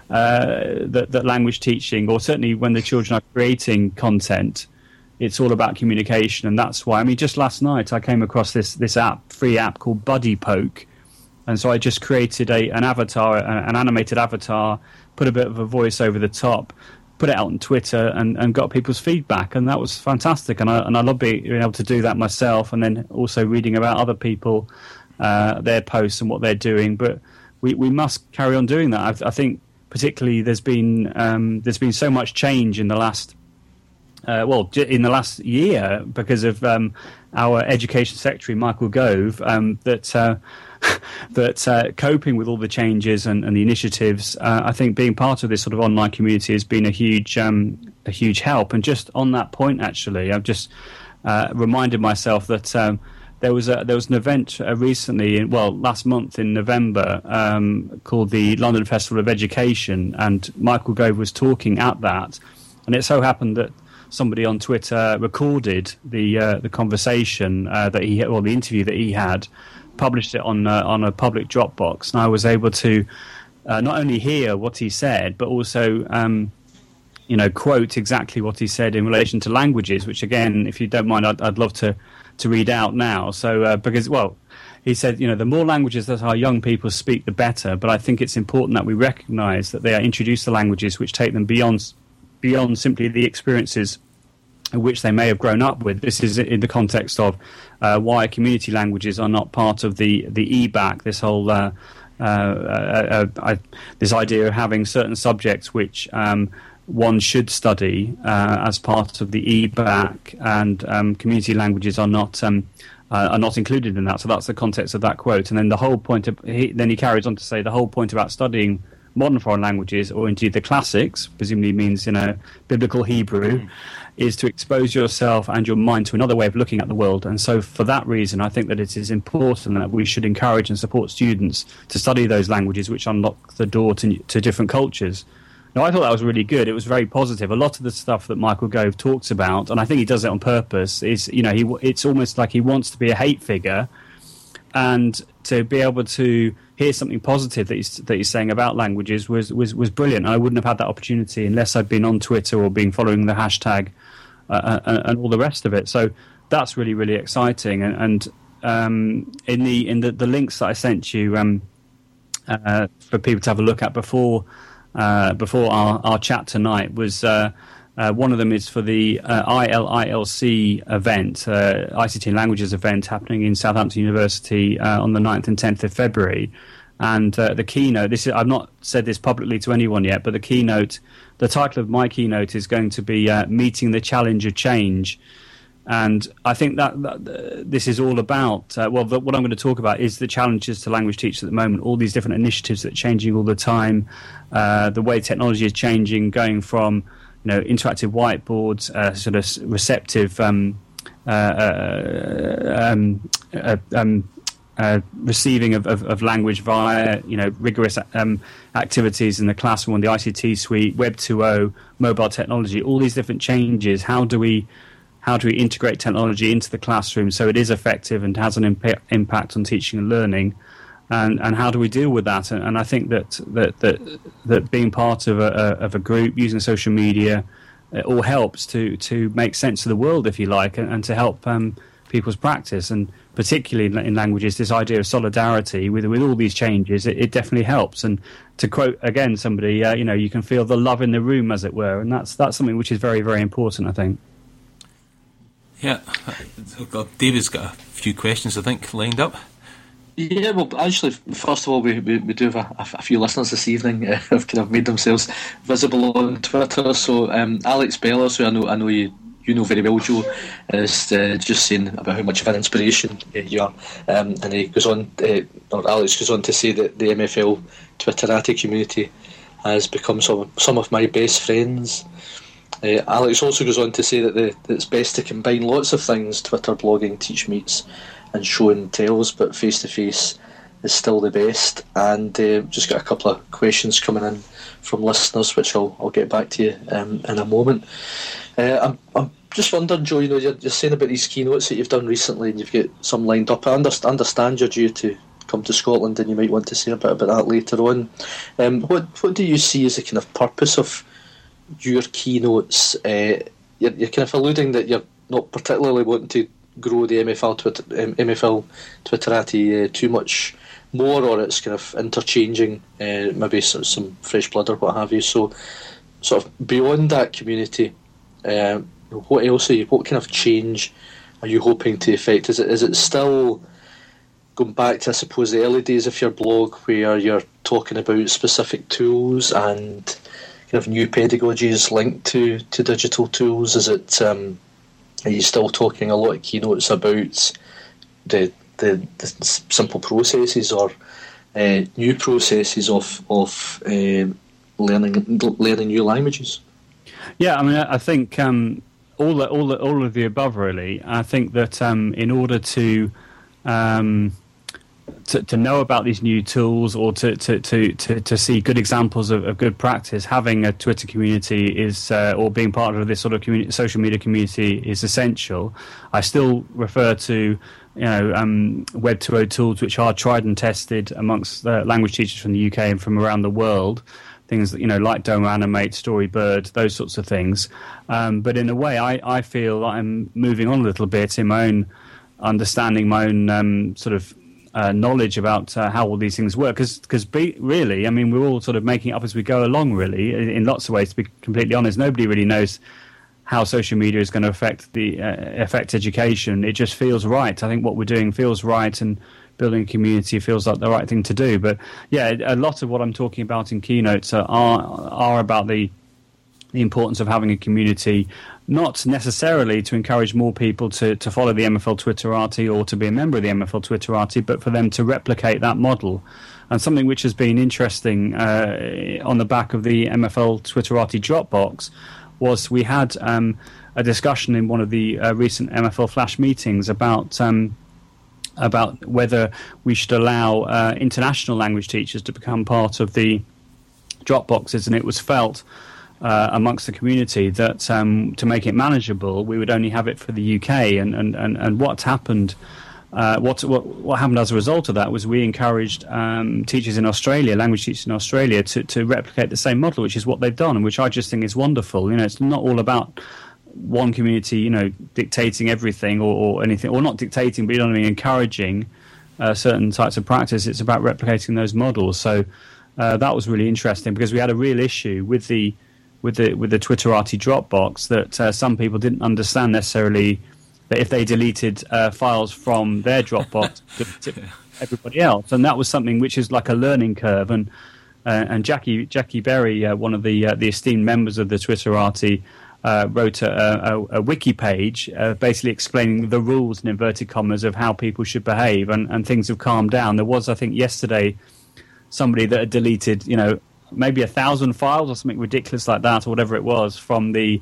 uh, that, that language teaching, or certainly when the children are creating content, it's all about communication, and that's why. I mean, just last night I came across this this app, free app called BuddyPoke. And so I just created a an avatar, an animated avatar, put a bit of a voice over the top, put it out on Twitter, and, and got people's feedback, and that was fantastic. And I and I love being able to do that myself, and then also reading about other people, uh, their posts and what they're doing. But we, we must carry on doing that. I, I think particularly there's been um, there's been so much change in the last uh, well in the last year because of um, our Education Secretary Michael Gove um, that. Uh, that uh, coping with all the changes and, and the initiatives, uh, I think being part of this sort of online community has been a huge um, a huge help. And just on that point, actually, I've just uh, reminded myself that um, there was a, there was an event uh, recently, in, well, last month in November, um, called the London Festival of Education, and Michael Gove was talking at that, and it so happened that somebody on Twitter recorded the uh, the conversation uh, that he or the interview that he had. Published it on uh, on a public Dropbox, and I was able to uh, not only hear what he said, but also um, you know, quote exactly what he said in relation to languages. Which, again, if you don't mind, I'd, I'd love to to read out now. So uh, because well, he said, you know, the more languages that our young people speak, the better. But I think it's important that we recognise that they are introduced to languages which take them beyond beyond simply the experiences which they may have grown up with. This is in the context of uh, why community languages are not part of the the E B A C. This whole uh, uh, uh, uh, uh, this idea of having certain subjects which um, one should study uh, as part of the E B A C, and um, community languages are not um, uh, are not included in that. So that's the context of that quote. And then the whole point of he, then he carries on to say the whole point about studying modern foreign languages, or indeed the classics, presumably means, you know, biblical Hebrew, mm. is to expose yourself and your mind to another way of looking at the world. And so for that reason, I think that it is important that we should encourage and support students to study those languages which unlock the door to, to different cultures. Now, I thought that was really good. It was very positive. A lot of the stuff that Michael Gove talks about, and I think he does it on purpose, is, you know, he it's almost like he wants to be a hate figure, and to be able to hear something positive that he's, that he's saying about languages was, was, was brilliant. I wouldn't have had that opportunity unless I'd been on Twitter or been following the hashtag uh, and, and all the rest of it. So that's really, really exciting. And, and um, in the in the, the links that I sent you um, uh, for people to have a look at before uh, before our, our chat tonight was uh, uh, one of them is for the uh, I L I L C event, uh, I C T and Languages event happening in Southampton University uh, on the ninth and tenth of February. And uh, the keynote, this is, I've not said this publicly to anyone yet, but the keynote, the title of my keynote is going to be uh, Meeting the Challenge of Change. And I think that, that uh, this is all about, uh, well, the, what I'm going to talk about is the challenges to language teachers at the moment, all these different initiatives that are changing all the time, uh, the way technology is changing, going from, you know, interactive whiteboards, uh, sort of receptive um, uh, uh, um, uh, um, uh, receiving of, of, of language via, you know, rigorous um, activities in the classroom, on the I C T suite, Web two point oh, mobile technology, all these different changes. How do we how do we integrate technology into the classroom so it is effective and has an imp- impact on teaching and learning? And, and how do we deal with that? And, and I think that that that, that being part of a, a, of a group, using social media, it all helps to, to make sense of the world, if you like, and, and to help um, people's practice. And particularly in, in languages, this idea of solidarity with with all these changes, it, it definitely helps. And to quote again somebody, uh, you know, you can feel the love in the room, as it were, and that's that's something which is very, very important, I think. Yeah, David's got a few questions, I think, lined up. Yeah, well, actually, first of all, we, we, we do have a, a few listeners this evening uh, who have kind of made themselves visible on Twitter. So um, Alex Bellas, who I know I know you you know very well, Joe, is uh, just saying about how much of an inspiration uh, you are. Um, and he goes on, uh, or Alex goes on to say that the M F L Twitterati community has become some, some of my best friends. Uh, Alex also goes on to say that, the, that it's best to combine lots of things, Twitter, blogging, teach meets, and show and tells, but face to face is still the best. And uh, just got a couple of questions coming in from listeners, which I'll I'll get back to you um, in a moment. Uh, I'm I'm just wondering, Joe. You know, you're, you're saying about these keynotes that you've done recently, and you've got some lined up. I understand, understand you're due to come to Scotland, and you might want to say a bit about that later on. Um, what what do you see as the kind of purpose of your keynotes? Uh, you're, you're kind of alluding that you're not particularly wanting to grow the M F L Twitter, M F L Twitterati uh, too much more, or it's kind of interchanging, uh, maybe some, some fresh blood or what have you. So, sort of beyond that community, uh, what else are you? What kind of change are you hoping to effect? Is it is it still going back to, I suppose, the early days of your blog, where you're talking about specific tools and kind of new pedagogies linked to, to digital tools? Is it um, Are you still talking a lot of keynotes about the the, the simple processes or uh, new processes of of uh, learning learning new languages? Yeah, I mean, I think um, all the, all the, all of the above, really. I think that um, in order to um, To, to know about these new tools, or to to, to, to, to see good examples of, of good practice, having a Twitter community is, uh, or being part of this sort of community, social media community, is essential. I still refer to, you know, um, Web two point oh tools which are tried and tested amongst uh, language teachers from the U K and from around the world. Things that, you know, like Domo Animate, Storybird, those sorts of things. Um, but in a way, I, I feel I'm moving on a little bit in my own understanding, my own um, sort of Uh, knowledge about uh, how all these things work, because really, I mean, we're all sort of making it up as we go along, really, in, in lots of ways, to be completely honest. Nobody really knows how social media is going to affect the uh, affect education. It just feels right. I think what we're doing feels right, and building a community feels like the right thing to do. But yeah, a lot of what I'm talking about in keynotes are are, are about the the importance of having a community, not necessarily to encourage more people to, to follow the M F L Twitterati or to be a member of the M F L Twitterati, but for them to replicate that model. And something which has been interesting uh, on the back of the M F L Twitterati Dropbox was we had um, a discussion in one of the uh, recent M F L Flash meetings about um, about whether we should allow uh, international language teachers to become part of the Dropboxes, and it was felt Uh, amongst the community that um, to make it manageable, we would only have it for the U K. And and, and, and what happened, uh, what, what what happened as a result of that was we encouraged um, teachers in Australia, language teachers in Australia, to, to replicate the same model, which is what they've done, and which I just think is wonderful. You know, it's not all about one community, you know, dictating everything or, or anything, or not dictating, but you know what I mean, encouraging uh, certain types of practice. It's about replicating those models. So uh, that was really interesting, because we had a real issue with the with the with the Twitterati Dropbox that uh, some people didn't understand necessarily that if they deleted uh, files from their Dropbox, everybody else, and that was something which is like a learning curve. And uh, and Jackie Jackie Berry, uh, one of the uh, the esteemed members of the Twitterati, uh, wrote a, a, a wiki page uh, basically explaining the rules in inverted commas of how people should behave, and, and things have calmed down. There was, I think, yesterday somebody that had deleted, you know, maybe a thousand files or something ridiculous like that, or whatever it was, from the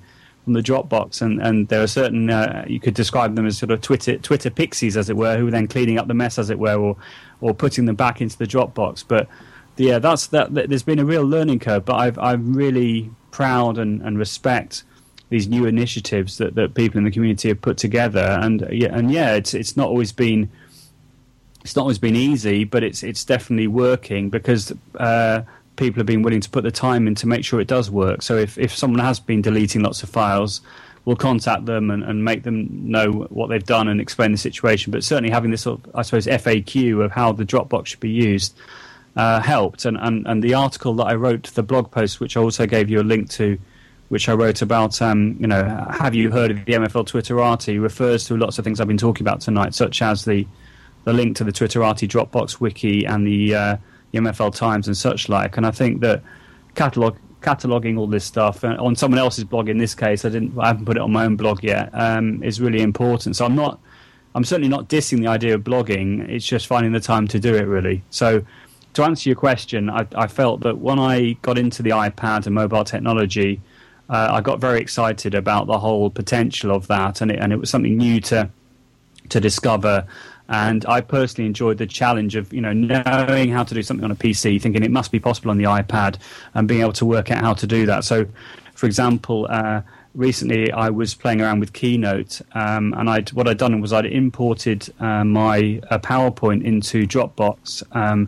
from the Dropbox, and, and there are certain uh, you could describe them as sort of Twitter Twitter pixies, as it were, who were then cleaning up the mess, as it were, or or putting them back into the Dropbox. But yeah, that's that. There's been a real learning curve, but I've, I'm really proud and, and respect these new initiatives that, that people in the community have put together. And yeah, and yeah, it's it's not always been it's not always been easy, but it's it's definitely working because uh, people have been willing to put the time in to make sure it does work. So if, if someone has been deleting lots of files, we'll contact them and, and make them know what they've done and explain the situation. But certainly having this sort of, I suppose, F A Q of how the Dropbox should be used uh, helped. And, and, and the article that I wrote, the blog post, which I also gave you a link to, which I wrote about, um, you know, have you heard of the M F L Twitterati, refers to lots of things I've been talking about tonight, such as the, the link to the Twitterati Dropbox wiki and the, uh, the M F L Times and such like. And I think that catalog, cataloging all this stuff uh, on someone else's blog, in this case, I didn't, I haven't put it on my own blog yet, um, is really important. So I'm not, I'm certainly not dissing the idea of blogging. It's just finding the time to do it, really. So to answer your question, I, I felt that when I got into the iPad and mobile technology, uh, I got very excited about the whole potential of that, and it, and it was something new to to discover. And I personally enjoyed the challenge of, you know, knowing how to do something on a P C, thinking it must be possible on the iPad, and being able to work out how to do that. So, for example, uh, recently I was playing around with Keynote, um, and I'd, what I'd done was I'd imported uh, my uh, PowerPoint into Dropbox, um,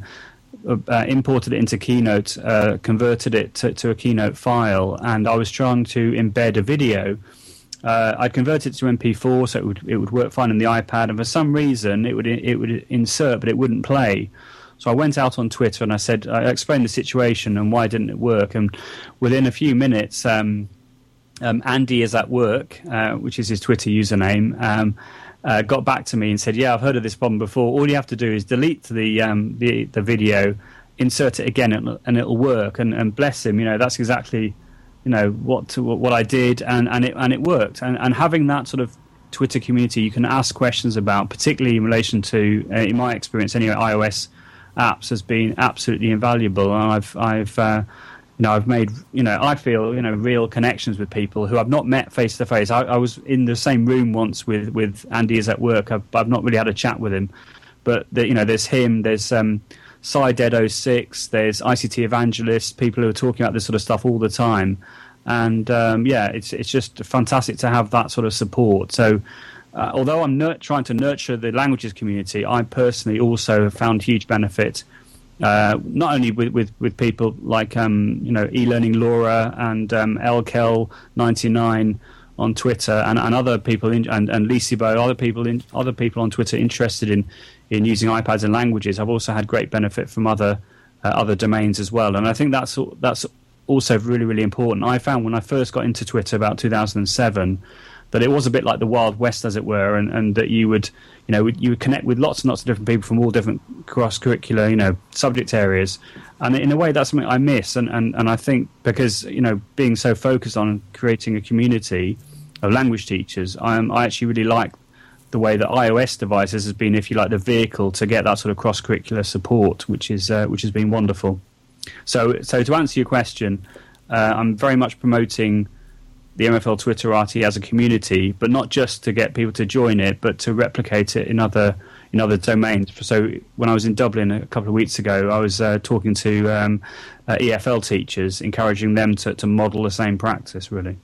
uh, imported it into Keynote, uh, converted it to, to a Keynote file, and I was trying to embed a video. Uh, I'd converted it to M P four, so it would it would work fine on the iPad, and for some reason it would it would insert, but it wouldn't play. So I went out on Twitter and I said, I explained the situation and why didn't it work. And within a few minutes, um, um, Andy is at work, uh, which is his Twitter username, um, uh, got back to me and said, "Yeah, I've heard of this problem before. All you have to do is delete the um, the the video, insert it again, and, and it'll work." And, and bless him, you know, that's exactly, you know, what what I did, and, and it and it worked. And, and having that sort of Twitter community you can ask questions about, particularly in relation to, uh, in my experience anyway, iOS apps, has been absolutely invaluable. And I've I've uh, you know I've made you know I feel you know real connections with people who I've not met face to face. I, I was in the same room once with with Andy is at work. I've, I've not really had a chat with him, but the, you know there's him. There's um, SciDead oh six, there's I C T evangelists, people who are talking about this sort of stuff all the time. And um, yeah, it's it's just fantastic to have that sort of support. So uh, although I'm nur- trying to nurture the languages community, I personally also have found huge benefit, uh, not only with, with, with people like um, you know e-learning Laura and um, L K E L ninety-nine on Twitter, and, and other people in, and and Lisibo, other people in other people on Twitter interested in in using iPads and languages. I've also had great benefit from other uh, other domains as well, and I think that's that's also really really important. I found when I first got into Twitter about two thousand seven that it was a bit like the Wild West, as it were, and, and that you would you know you would connect with lots and lots of different people from all different cross curricular you know subject areas, and in a way that's something I miss, and, and, and I think because you know being so focused on creating a community of language teachers, I am I actually really like the way that iOS devices has been, if you like, the vehicle to get that sort of cross-curricular support, which is uh, which has been wonderful. So, so to answer your question, uh, I'm very much promoting the M F L Twitterati as a community, but not just to get people to join it, but to replicate it in other in other domains. So, when I was in Dublin a couple of weeks ago, I was uh, talking to um, uh, E F L teachers, encouraging them to, to model the same practice, really.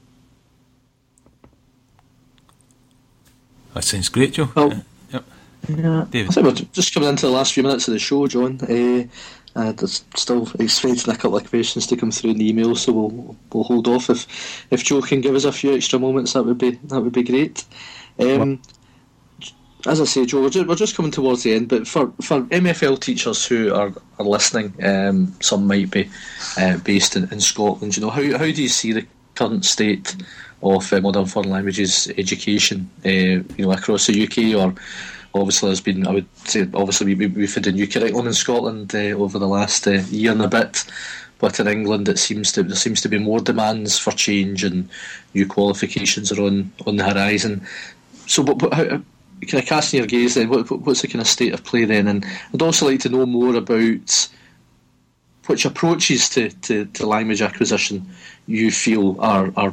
That sounds great, Joe. Well, uh, yep. Yeah, David. I think we're just coming into the last few minutes of the show, John. Uh, uh, there's still expecting a couple of questions to come through in the email, so we'll we'll hold off. If if Joe can give us a few extra moments, that would be that would be great. Um, as I say, Joe, we're just, we're just coming towards the end, but for, for M F L teachers who are, are listening, um, some might be uh, based in, in Scotland. You know, how how do you see the current state of uh, modern foreign languages education, uh, you know, across the U K? Or obviously there's been, I would say, obviously we, we've had a new curriculum in Scotland uh, over the last uh, year and a bit, but in England it seems to there seems to be more demands for change, and new qualifications are on, on the horizon. So, but, but how, kind of casting your gaze then, what, what's the kind of state of play then? And I'd also like to know more about which approaches to, to, to language acquisition you feel are are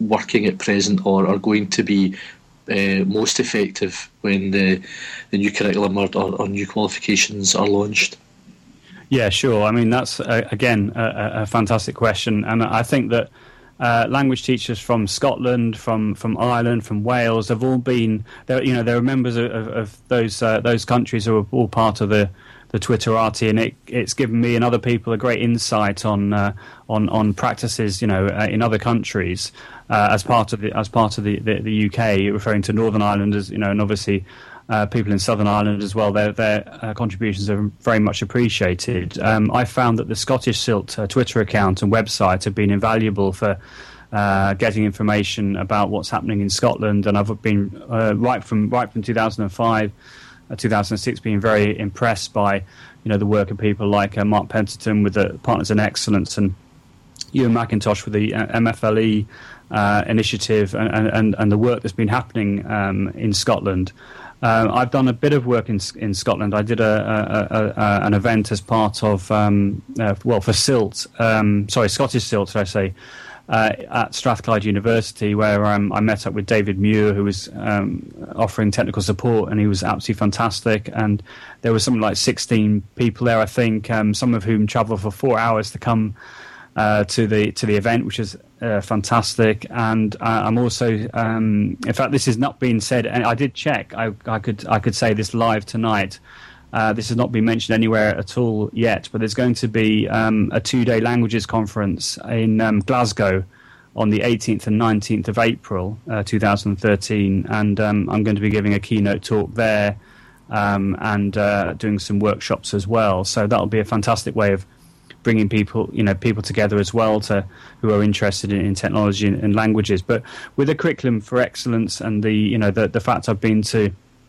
working at present or are going to be uh, most effective when the, the new curriculum or, or, or new qualifications are launched? Yeah, sure. I mean, that's, uh, again, a, a fantastic question. And I think that uh, language teachers from Scotland, from, from Ireland, from Wales have all been, you know, they're members of, of those uh, those countries who are all part of the, the Twitterati, and it, it's given me and other people a great insight on uh, on, on practices, you know, uh, in other countries uh, as part of the as part of the, the, the U K, referring to Northern Ireland as, you know, and obviously Uh, people in Southern Ireland as well. Their, their uh, contributions are very much appreciated. Um, I found that the Scottish Silt uh, Twitter account and website have been invaluable for uh, getting information about what's happening in Scotland, and I've been uh, right from right from two thousand five, uh, two thousand six, being very impressed by, you know, the work of people like uh, Mark Penterton with the Partners in Excellence, and Ewan McIntosh with the uh, M F L E uh, initiative, and, and, and the work that's been happening um, in Scotland. Uh, I've done a bit of work in in Scotland. I did a, a, a, a an event as part of um, uh, well for Silt, um, sorry Scottish Silt, should I say, uh, at Strathclyde University, where um, I met up with David Muir, who was um, offering technical support, and he was absolutely fantastic. And there was something like sixteen people there, I think, um, some of whom travelled for four hours to come uh, to the to the event, which is Uh, fantastic. And uh, I'm also, um, in fact, this has not been said, and I did check. I, I could I could say this live tonight. Uh, this has not been mentioned anywhere at all yet, but there's going to be um, a two-day languages conference in um, Glasgow on the eighteenth and nineteenth of April, uh, two thousand thirteen, and um, I'm going to be giving a keynote talk there um, and uh, doing some workshops as well. So that'll be a fantastic way of bringing people, you know, people together as well to who are interested in, in technology and, and languages. But with the curriculum for excellence and the, you know, the, the fact I've been to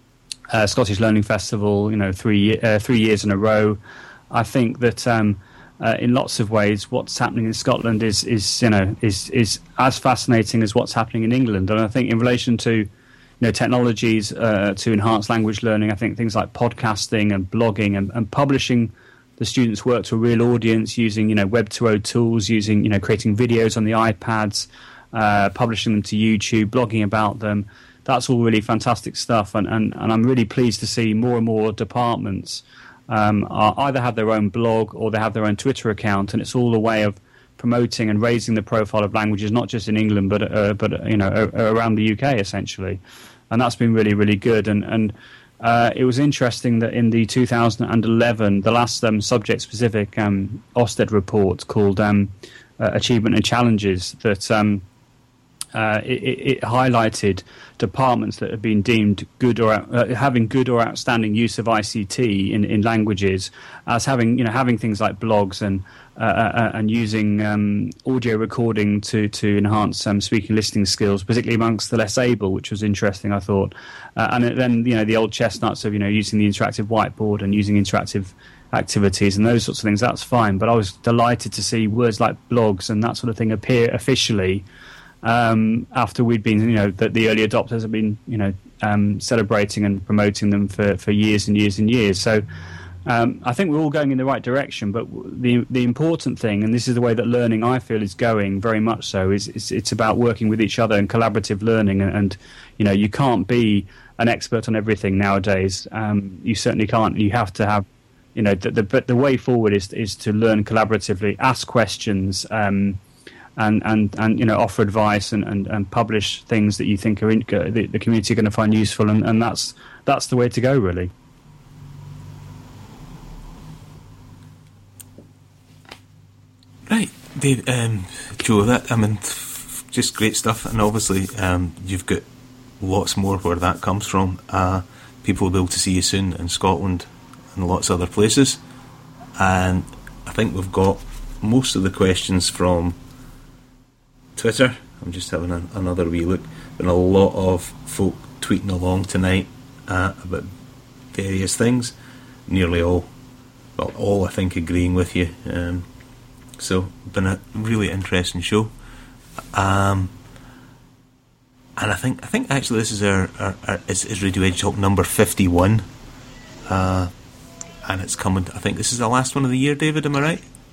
uh, Scottish Learning Festival, you know, three uh, three years in a row, I think that um, uh, in lots of ways what's happening in Scotland is is you know is is as fascinating as what's happening in England. And I think in relation to, you know, technologies uh, to enhance language learning, I think things like podcasting and blogging and, and publishing the students' work to a real audience using, you know, Web two point oh tools, using, you know, creating videos on the iPads, uh, publishing them to YouTube, blogging about them. That's all really fantastic stuff, and, and, and I'm really pleased to see more and more departments um, are either have their own blog or they have their own Twitter account, and it's all a way of promoting and raising the profile of languages, not just in England but uh, but you know uh, around the U K essentially, and that's been really really good. And and Uh, it was interesting that in the two thousand eleven, the last um, subject-specific um, Ofsted report called um, uh, Achievement and Challenges, that um, uh, it, it highlighted departments that have been deemed good or uh, having good or outstanding use of I C T in, in languages as having, you know, having things like blogs and uh, uh, and using um, audio recording to to enhance um, speaking listening skills, particularly amongst the less able, which was interesting, I thought. Uh, and then, you know, the old chestnuts of, you know, using the interactive whiteboard and using interactive activities and those sorts of things, that's fine. But I was delighted to see words like blogs and that sort of thing appear officially um, after we'd been, you know, that the early adopters have been, you know, um, celebrating and promoting them for, for years and years and years. So um, I think we're all going in the right direction. But the the important thing, and this is the way that learning, I feel, is going very much so, is, is it's about working with each other and collaborative learning. And, and you know, you can't be an expert on everything nowadays. Um, you certainly can't. You have to have, you know, the, the, but the way forward is is to learn collaboratively, ask questions, um, and, and, and you know, offer advice and, and, and publish things that you think are in, uh, the, the community are going to find useful, and, and that's that's the way to go, really. Right, Dave, um, Joe, that, I mean, just great stuff, and obviously um, you've got lots more where that comes from. Uh, people will be able to see you soon in Scotland and lots of other places. And I think we've got most of the questions from Twitter. I'm just having a, another wee look. Been a lot of folk tweeting along tonight uh, about various things. Nearly all, well, all I think agreeing with you. Um, so, been a really interesting show. Um, And I think I think actually this is our, our, our is, is Radio Edge Talk number fifty-one, uh, and it's coming. I think this is the last one of the year, David. Am I right?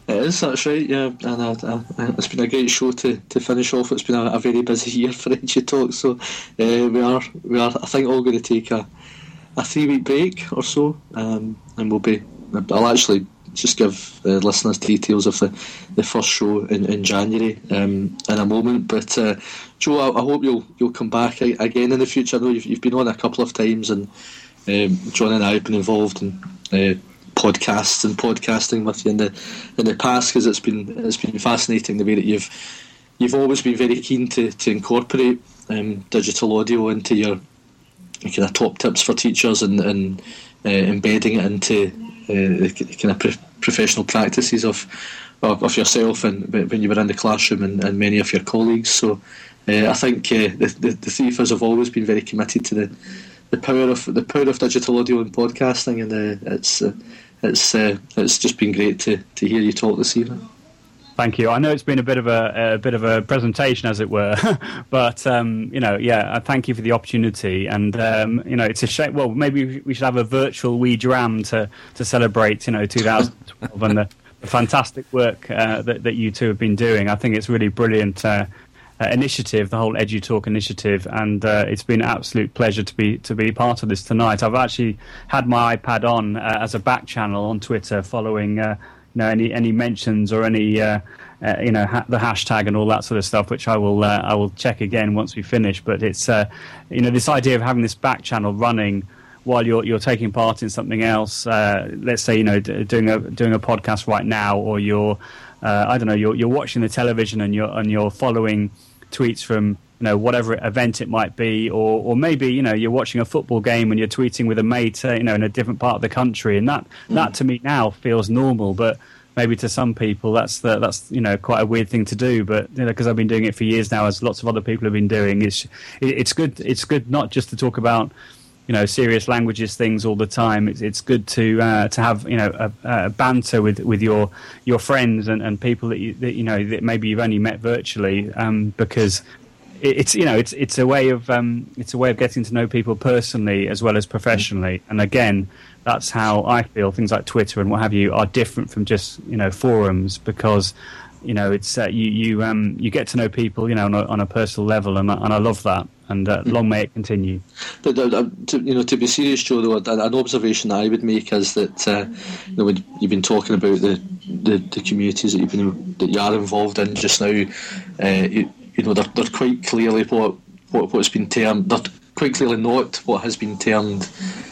It is, that's right, yeah. And uh, uh, it's been a great show to, to finish off. It's been a, a very busy year for EduTalk, so uh, we are we are I think all going to take a, a three week break or so, um, and we'll be. I'll actually just give the listeners details of the, the first show in, in January um, in a moment. But uh, Joe, I, I hope you'll you'll come back again in the future. I know you've, you've been on a couple of times, and um, John and I have been involved in uh, podcasts and podcasting with you in the in the past, because it's been it's been fascinating the way that you've you've always been very keen to to incorporate um, digital audio into your, your kind of top tips for teachers and, and uh, embedding it into Uh, the kind of pro- professional practices of, of of yourself and when you were in the classroom and, and many of your colleagues. So uh, I think uh, the, the the three of us have always been very committed to the, the power of the power of digital audio and podcasting, and uh, it's uh, it's uh, it's just been great to, to hear you talk this evening. Thank you. I know it's been a bit of a, a bit of a presentation, as it were, but um, you know, yeah. I thank you for the opportunity, and um, you know, it's a shame. Well, maybe we should have a virtual wee dram to, to celebrate, you know, two thousand twelve and the, the fantastic work uh, that that you two have been doing. I think it's really brilliant uh, uh, initiative, the whole EduTalk initiative, and uh, it's been an absolute pleasure to be to be part of this tonight. I've actually had my iPad on uh, as a back channel on Twitter, following. Uh, You know, any any mentions or any uh, uh, you know ha- the hashtag and all that sort of stuff, which I will uh, I will check again once we finish. But it's uh, you know this idea of having this back channel running while you're you're taking part in something else. Uh, let's say you know d- doing a doing a podcast right now, or you're uh, I don't know you're you're watching the television and you're and you're following tweets from you know whatever event it might be, or or maybe you know you're watching a football game and you're tweeting with a mate uh, you know in a different part of the country, and that mm. that to me now feels normal, but maybe to some people that's the, that's you know quite a weird thing to do. But you know, because I've been doing it for years now, as lots of other people have been doing, it's it, it's good it's good not just to talk about you know serious languages things all the time. It's it's good to uh, to have you know a, a banter with, with your your friends and, and people that you that, you know that maybe you've only met virtually, um, because it's you know it's it's a way of um, it's a way of getting to know people personally as well as professionally. And again, that's how I feel things like Twitter and what have you are different from just you know forums, because you know it's uh, you you um you get to know people you know on a, on a personal level, and I, and I love that, and uh, long may it continue. But uh, to, you know to be serious, Joe, though, an observation that I would make is that uh, you know when you've been talking about the, the, the communities that you've been that you are involved in just now, uh, you, you know they're, they're quite clearly what what what's been termed they're quite clearly not what has been termed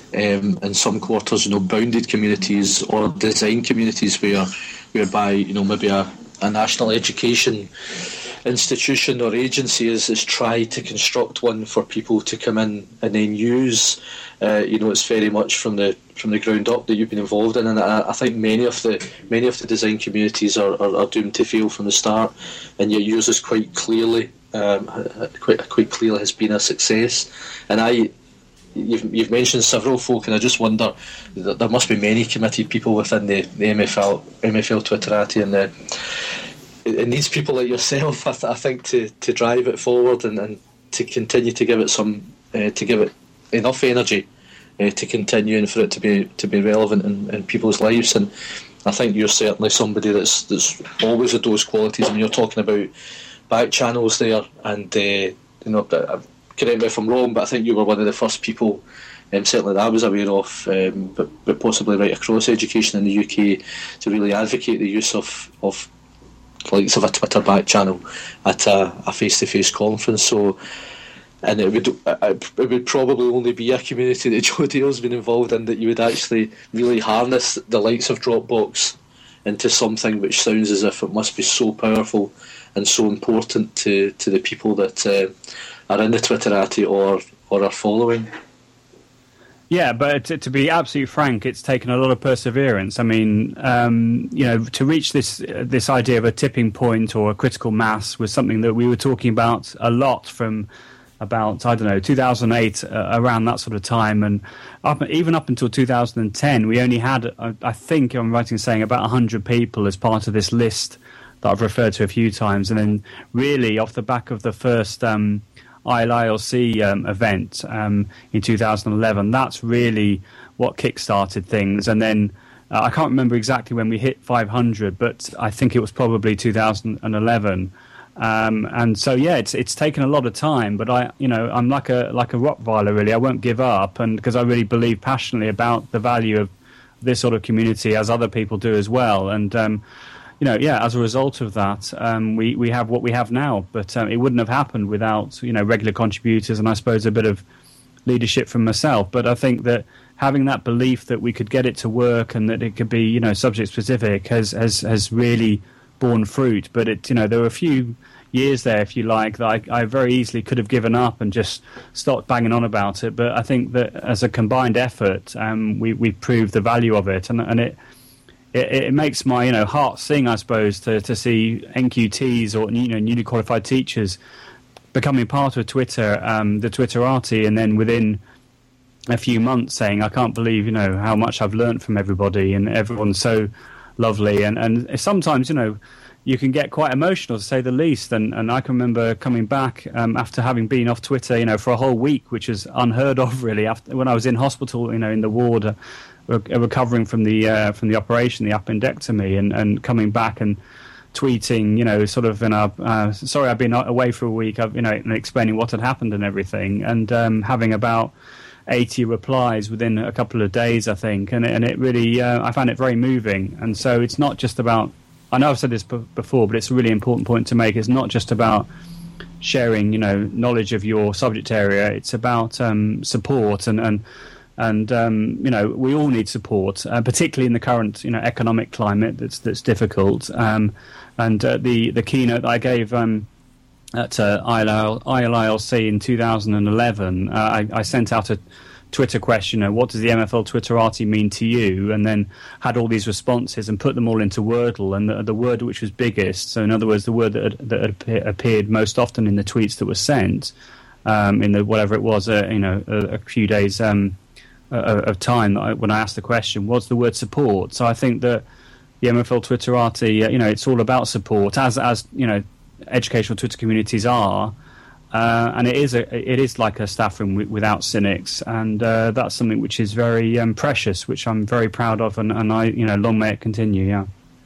um, in some quarters you know bounded communities or design communities where whereby you know maybe a, a national education institution or agency is, is try to construct one for people to come in and then use. Uh, you know, it's very much from the from the ground up that you've been involved in, and I, I think many of the many of the design communities are, are, are doomed to fail from the start. And yet yours is quite clearly um, quite quite clearly has been a success. And I. You've, you've mentioned several folk, and I just wonder that there must be many committed people within the, the M F L M F L Twitterati, and the, it needs people like yourself, I, th- I think, to, to drive it forward and, and to continue to give it some uh, to give it enough energy uh, to continue and for it to be to be relevant in, in people's lives. And I think you're certainly somebody that's that's always had those qualities. And you're talking about back channels there, and uh, you know. Correct me if I'm wrong, but I think you were one of the first people, um, certainly that I was aware of, um, but, but possibly right across education in the U K, to really advocate the use of, of likes of a Twitter back channel at a, a face-to-face conference. So, and it would it would probably only be a community that Joe Dale's been involved in that you would actually really harness the likes of Dropbox into something which sounds as if it must be so powerful and so important to, to the people that uh, are in the Twitterati or, or are following. Yeah, but to, to be absolutely frank, it's taken a lot of perseverance. I mean, um, you know, to reach this uh, this idea of a tipping point or a critical mass was something that we were talking about a lot from about, I don't know, two thousand eight, uh, around that sort of time. And up, even up until two thousand ten, we only had, uh, I think I'm right in saying, about one hundred people as part of this list that I've referred to a few times. And then really off the back of the first um, I L I L C um, event um, in two thousand eleven, that's really what kick-started things. And then Uh, I can't remember exactly when we hit five hundred, but I think it was probably two thousand eleven. Um, and so, yeah, it's it's taken a lot of time, but I, you know, I'm like a like a Rottweiler, really. I won't give up, and because I really believe passionately about the value of this sort of community, as other people do as well. And um, you know, yeah, as a result of that, um, we we have what we have now. But um, it wouldn't have happened without, you know, regular contributors and I suppose a bit of leadership from myself. But I think that having that belief that we could get it to work and that it could be, you know, subject specific has has has really borne fruit. But it, you know, there were a few years there, if you like, that I, I very easily could have given up and just stopped banging on about it. But I think that as a combined effort, um, we we proved the value of it, and and it. It, it makes my, you know, heart sing, I suppose, to, to see N Q Ts or, you know, newly qualified teachers becoming part of Twitter, um, the Twitterati, and then within a few months saying, I can't believe, you know, how much I've learned from everybody, and everyone's so lovely. And, and sometimes, you know, you can get quite emotional, to say the least. And, and I can remember coming back um, after having been off Twitter, you know, for a whole week, which is unheard of, really, after, when I was in hospital, you know, in the ward, uh, recovering from the uh, from the operation, the appendectomy, and, and coming back and tweeting, you know, sort of in a uh, sorry, I've been away for a week, I've, you know, and explaining what had happened and everything, and um, having about eighty replies within a couple of days, I think, and and it really, uh, I found it very moving. And so it's not just about, I know I've said this b- before, but it's a really important point to make. It's not just about sharing, you know, knowledge of your subject area. It's about um, support and and. And um, you know, we all need support, uh, particularly in the current, you know, economic climate that's that's difficult. Um, and uh, the the keynote that I gave um, at uh, I L I L C in two thousand eleven, uh, I, I sent out a Twitter question: uh, what does the M F L Twitterati mean to you? And then had all these responses and put them all into Wordle. And the, the word which was biggest, so in other words, the word that had, that had appeared most often in the tweets that were sent, um, in the whatever it was, uh, you know, a, a few days. Um, of time when I asked the question was the word support. So I think that the M F L Twitterati, you know, it's all about support, as as you know, educational Twitter communities are, uh, and it is a it is like a staff room w- without cynics, and uh, that's something which is very um, precious, which I'm very proud of, and, and I, you know, long may it continue. Yeah.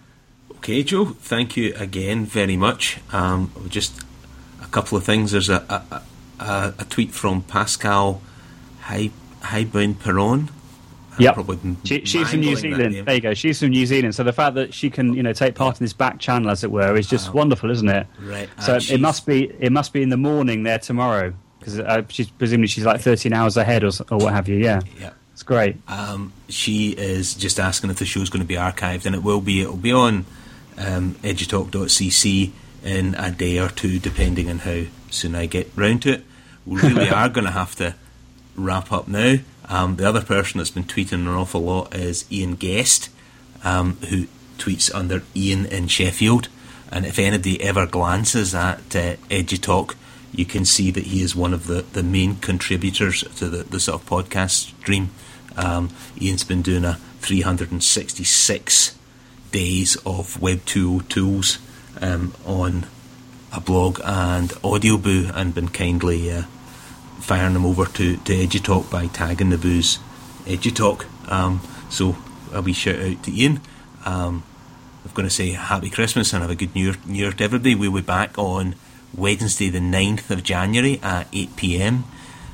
Okay, Joe. Thank you again very much. Um, just a couple of things. There's a a, a, a tweet from Pascal Hype. Highbound Perron. Yeah, she, she's from New Zealand. There you go. She's from New Zealand. So the fact that she can, you know, take part in this back channel, as it were, is just oh. wonderful, isn't it? Right. So it must be it must be in the morning there tomorrow, because uh, she's presumably she's like thirteen hours ahead or or what have you. Yeah. Yeah. It's great. Um, she is just asking if the show's going to be archived, and it will be. It'll be on um, edutalk dot c c in a day or two, depending on how soon I get round to it. We really are going to have to wrap up now. Um, the other person that's been tweeting an awful lot is Ian Guest, um, who tweets under Ian in Sheffield. And if anybody ever glances at uh, EduTalk, you can see that he is one of the, the main contributors to the, the sort of podcast stream. Um, Ian's been doing a three hundred sixty-six days of Web two point oh tools um, on a blog and Audioboo, and been kindly uh, firing them over to, to EduTalk by tagging the booze EduTalk. Um, so a wee shout out to Ian. Um, I'm going to say happy Christmas and have a good New Year, New Year to everybody. We'll be back on Wednesday the ninth of January at eight p.m.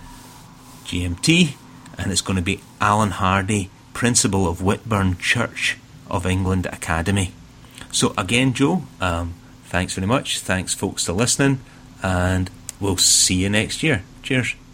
G M T, and it's going to be Alan Hardy, Principal of Whitburn Church of England Academy. So again, Joe, um, thanks very much. Thanks folks for listening, and we'll see you next year. Cheers.